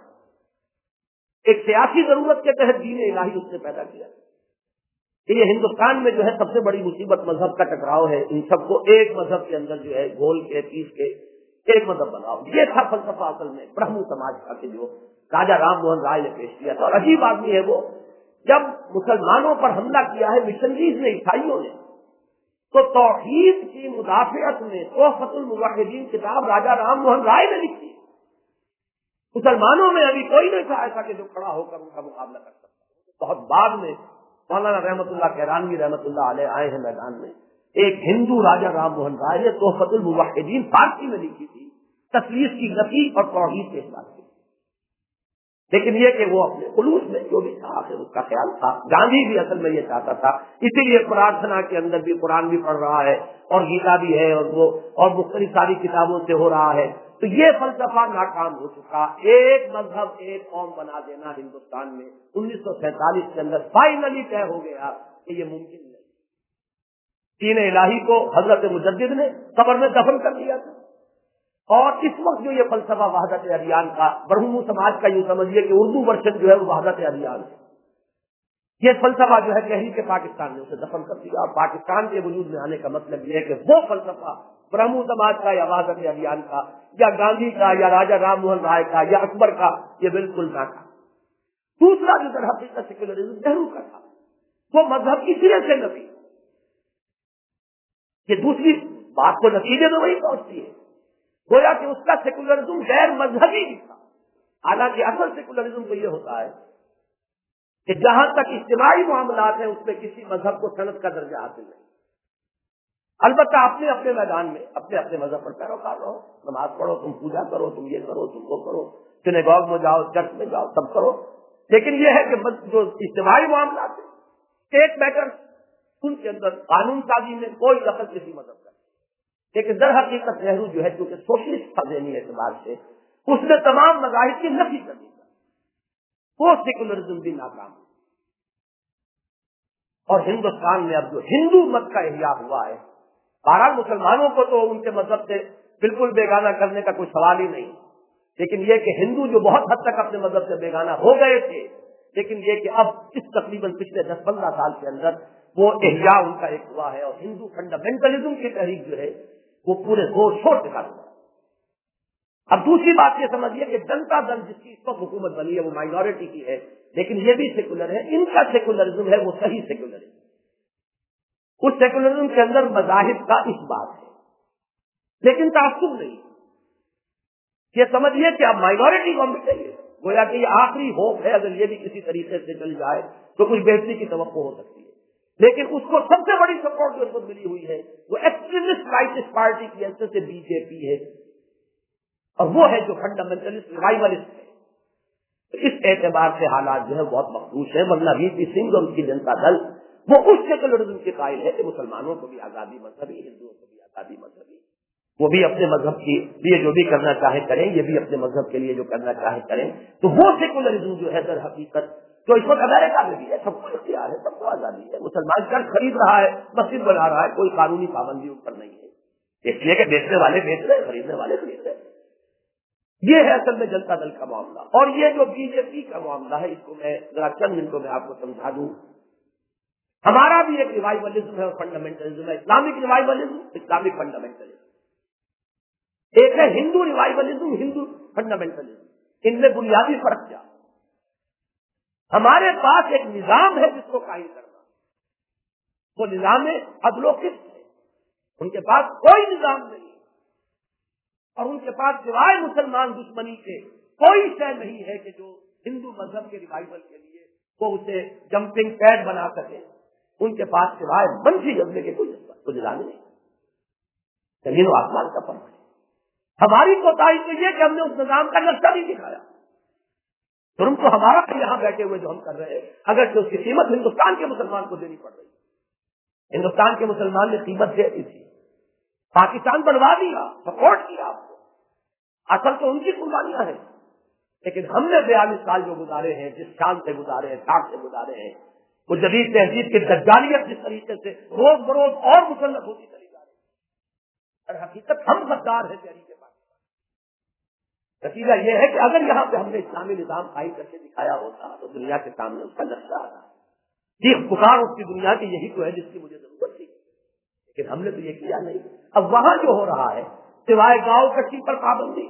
ایک سیاسی ضرورت کے تحت دین الہی اس نے پیدا کیا کہ یہ ہندوستان میں جو ہے سب سے بڑی مصیبت مذہب کا ٹکراؤ ہے، ان سب کو ایک مذہب کے اندر جو ہے گھول کے پیس کے ایک مذہب بناؤ۔ یہ تھا فلسفہ اصل میں برہمو سماج کا کہ جو راجا رام موہن رائے نے پیش کیا تھا۔ اور عجیب آدمی ہے وہ، جب مسلمانوں پر حملہ کیا ہے مشنریز نے، عیسائیوں نے، تو توحید کی مدافعت میں تحفۃ الموحدین کتاب راجا رام موہن رائے نے لکھی۔ مسلمانوں میں ابھی کوئی نہیں تھا ایسا کہ جو کھڑا ہو کر ان کا مقابلہ کر سکتا۔ بہت بعد میں مولانا رحمت اللہ کیرانوی رحمت اللہ علیہ آئے ہیں میدان میں، ایک ہندو راجا رام موہن رائے نے تحفۃ الموحدین فارسی میں لکھی تھی، تثلیث کی نفی اور توحید کے بات کی۔ لیکن یہ کہ وہ اپنے خلوص میں جو بھی تھا آخر اس کا خیال تھا۔ گاندھی بھی اصل میں یہ چاہتا تھا، اسی لیے پرارتھنا کے اندر بھی قرآن بھی پڑھ رہا ہے اور گیتا بھی ہے اور وہ اور مختلف ساری کتابوں سے ہو رہا ہے۔ تو یہ فلسفہ ناکام ہو چکا، ایک مذہب ایک قوم بنا دینا ہندوستان میں انیس سو سینتالیس کے اندر فائنلی طے ہو گیا کہ یہ ممکن نہیں۔ دین الہی کو حضرت مجدد نے قبر میں دفن کر دیا تھا، اور اس وقت جو یہ فلسفہ وحدت ادیان کا، برہمو سماج کا، یوں سمجھیے کہ اردو ورژن جو ہے وہ وحدت ادیان ہے، یہ فلسفہ جو ہے تحریک پاکستان نے اسے دفن کر دیا۔ اور پاکستان کے وجود میں آنے کا مطلب یہ ہے کہ وہ فلسفہ برہمو سماج کا یا وحدت ادیان کا یا گاندھی کا یا راجا رام موہن رائے کا یا اکبر کا، یہ بالکل نہ تھا۔ دوسرا جو در حقیقت سیکولرزم نہرو کا تھا، وہ مذہب کی سرے سے نفی۔ یہ دوسری بات کو نتیجے میں وہی پہنچتی ہے، گویا کہ اس کا سیکولرزم غیر مذہبی بھی تھا، حالانکہ اصل سیکولرزم تو یہ ہوتا ہے کہ جہاں تک اجتماعی معاملات ہیں اس میں کسی مذہب کو سند کا درجہ حاصل نہیں۔ البتہ اپنے اپنے میدان میں اپنے اپنے مذہب پر پیروکار رہو، نماز پڑھو، تم پوجا کرو، تم یہ کرو، تم وہ کرو، سنیگوگ میں جاؤ، چرچ میں جاؤ، سب کرو، لیکن یہ ہے کہ جو اجتماعی معاملات ہیں، اسٹیٹ میٹر، ان کے اندر قانون سازی میں کوئی دخل کسی مذہب کا۔ لیکن در حقیقت نہرو جو ہے کیونکہ سوشلسٹ تھا ذہنی اعتبار سے، اس نے تمام مذاہب کی نفی کر دی، وہ سیکولرزم بھی ناکام۔ اور ہندوستان میں اب جو ہندو مت کا احیاء ہوا ہے، بہرحال مسلمانوں کو تو ان کے مذہب سے بالکل بیگانہ کرنے کا کوئی سوال ہی نہیں، لیکن یہ کہ ہندو جو بہت حد تک اپنے مذہب سے بیگانہ ہو گئے تھے، لیکن یہ کہ اب اس تقریباً پچھلے دس پندرہ سال کے اندر وہ احیاء ان کا ایک ہوا ہے، اور ہندو فنڈامنٹلزم کی تحریک جو ہے وہ پورے زور شور کے ساتھ ہوا۔ اب دوسری بات یہ سمجھیے کہ جنتا دل جس کی اس وقت حکومت بنی ہے وہ مائنورٹی کی ہے، لیکن یہ بھی سیکولر ہے، ان کا سیکولرزم ہے وہ صحیح سیکولرزم، اس سیکولرزم کے اندر مذاہب کا اس بات ہے، لیکن تعصب نہیں۔ یہ سمجھیے کہ اب مائنورٹی کو ہم چاہیے، گویا کہ یہ آخری ہوپ ہے، اگر یہ بھی کسی طریقے سے چل جائے تو کچھ بہتری کی توقع ہو سکتی ہے، لیکن اس کو سب سے بڑی سپورٹ جو اس کو ملی ہوئی ہے وہ ایکسٹریمسٹ رائٹسٹ پارٹی کی حیثیت سے بی جے پی ہے، اور وہ ہے جو فنڈامنٹلسٹ ریوائولسٹ ہے۔ تو اس اعتبار سے حالات جو ہے بہت مخدوش ہے، ورنہ وی پی سنگھ اور اس کی جنتا دل وہ اس سیکولرزم کے قائل ہے کہ مسلمانوں کو بھی آزادی مذہبی، ہندوؤں کو بھی آزادی مذہبی، وہ بھی اپنے مذہب کے لیے جو بھی کرنا چاہے کریں، یہ بھی اپنے مذہب کے لیے جو کرنا چاہے کریں۔ تو وہ سیکولرزم جو ہے در حقیقت جو اس وقت امریکہ میں بھی ہے، سب کو اختیار ہے، سب کو آزادی ہے، مسلمان گھر خرید رہا ہے، مسجد بنا رہا ہے، کوئی قانونی پابندی ان پر نہیں ہے، اس لیے کہ بیچنے والے بیچ رہے، خریدنے والے خرید رہے۔ یہ ہے اصل میں جنتا دل کا معاملہ۔ اور یہ جو بی جے پی کا معاملہ ہے، اس کو میں ذرا چند منٹوں میں آپ کو سمجھا دوں۔ ہمارا بھی ایک ریوائولزم ہے اور فنڈامنٹلزم ہے، اسلامک ریوائولزم، اسلامک فنڈامنٹلزم۔ ایک ہے ہندو ریوائولزم، ہندو فنڈامنٹلزم، ان میں بنیادی فرق کیا؟ ہمارے پاس ایک نظام ہے جس کو قائم کرنا، وہ نظام عدل و قسط ہے، ان کے پاس کوئی نظام نہیں، اور ان کے پاس سوائے مسلمان دشمنی کے کوئی شے نہیں ہے کہ جو ہندو مذہب کے ریوائول کے لیے وہ اسے جمپنگ پیڈ بنا سکے۔ ان کے پاس سوائے منفی جذبے کے کوئی کوئی نظام نہیں، زمین و آسمان کا فرق ہے۔ ہماری کوتاہی تو یہ کہ ہم نے اس نظام کا نقشہ نہیں دکھایا۔ تم تو ہمارا یہاں بیٹھے ہوئے جو ہم کر رہے ہیں، اگر تو اس کی قیمت ہندوستان کے مسلمان کو دینی پڑ رہی ہے، ہندوستان کے مسلمان نے قیمت دے دی تھی، پاکستان بنوا دیا، سپورٹ کیا آپ کو، اصل تو ان کی قربانیاں ہیں، لیکن ہم نے بیالیس سال جو گزارے ہیں، جس شان سے گزارے ہیں، ٹاک سے گزارے ہیں، وہ جدید تہذیب کی دجالیت جس طریقے سے روز بروز اور مسلط ہوتی چلی جا رہی ہے، اور حقیقت ہم غدار ہیں تحریک پاکستان۔ نتیجہ یہ ہے کہ اگر یہاں پہ ہم نے اسلامی نظام قائم کر کے دکھایا ہوتا تو دنیا کے سامنے اس کا نقشہ آتا، جی پکار اس کی دنیا کی یہی تو ہے جس کی مجھے ضرورت تھی، لیکن ہم نے تو یہ کیا نہیں۔ اب وہاں جو ہو رہا ہے سوائے گاؤں کٹی پر پابندی،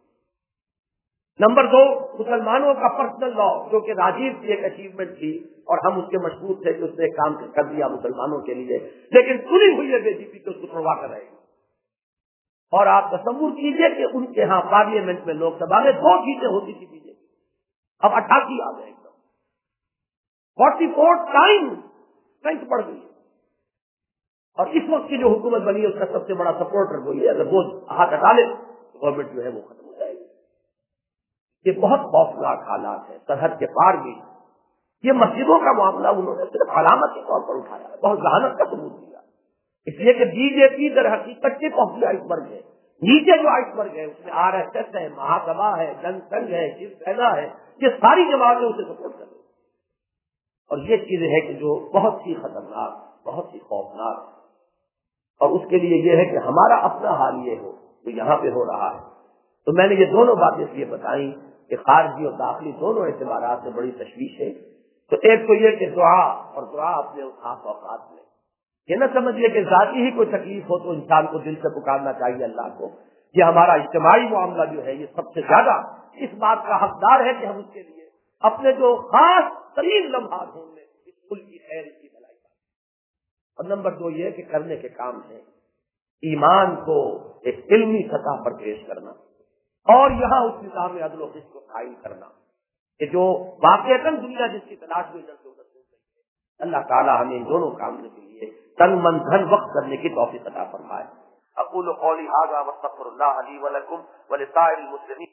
نمبر دو مسلمانوں کا پرسنل لا، جو کہ راجیو کی ایک اچیومنٹ تھی اور ہم اس کے مشہور تھے کہ اس نے کام کر دیا مسلمانوں کے لیے، لیکن سنی ہوئی ہے بی جے پی کو اس کو چھوڑوا کر رہے گی۔ اور آپ تصور کیجئے کہ ان کے ہاں پارلیمنٹ میں لوک سبھا میں دو سیٹیں ہوتی تھی بی جے پی، اب اٹھاسی آ گئے، ایک دم فورٹی فور ٹائم اسٹرینتھ بڑھ گئی، اور اس وقت کی جو حکومت بنی ہے اس کا سب سے بڑا سپورٹر وہی ہے، اگر وہ ہاتھ ہٹا لے گورنمنٹ جو ہے وہ ختم ہو جائے گی۔ یہ بہت خوفناک حالات ہے، سرحد کے پار بھی یہ مسجدوں کا معاملہ انہوں نے صرف علامت کے طور پر اٹھایا ہے، بہت ذہانت کا ثبوت دیا، اس لیے کہ بی جے پی در حقیقت کے پہنچی آئس برگ ہے، نیچے جو آئس برگ ہے اس میں آر ایس ایس ہے، مہاسبھا ہے، جن سنگھ ہے، شیو سینا ہے، یہ ساری جماعتیں اسے سپورٹ کر رہی ہیں، اور یہ چیزیں ہے کہ جو بہت ہی خطرناک، بہت ہی خوفناک، اور اس کے لیے یہ ہے کہ ہمارا اپنا حال یہ ہو جو یہاں پہ ہو رہا ہے۔ تو میں نے یہ دونوں باتیں اس لیے بتائیں کہ خارجی اور داخلی دونوں اعتبارات سے بڑی تشویش ہے۔ تو ایک تو یہ کہ دعا، اور دعا اپنے خاص اوقات میں، یہ نہ سمجھیے کہ ذاتی ہی کوئی تکلیف ہو تو انسان کو دل سے پکارنا چاہیے اللہ کو، یہ ہمارا اجتماعی معاملہ جو ہے یہ سب سے زیادہ اس بات کا حقدار ہے کہ ہم اس کے لیے اپنے جو خاص ترین لمحات ہوں گے اس ملک کی خیر، اس کی بھلائی کا۔ اور نمبر دو یہ کہ کرنے کے کام ہے ایمان کو ایک علمی سطح پر پیش کرنا، اور یہاں اس نظام عدل و قسط کو قائم کرنا کہ جو واقعتاً دنیا جس کی تلاش میں ادھر سے ادھر ہو گئی ہے۔ اللہ تعالیٰ ہمیں ان دونوں کاموں کے لیے تن من دھن وقت کرنے کی توفیق عطا فرمائے۔ اقول قولی ھذا واستغفر اللہ لی ولکم ولسائر المسلمین۔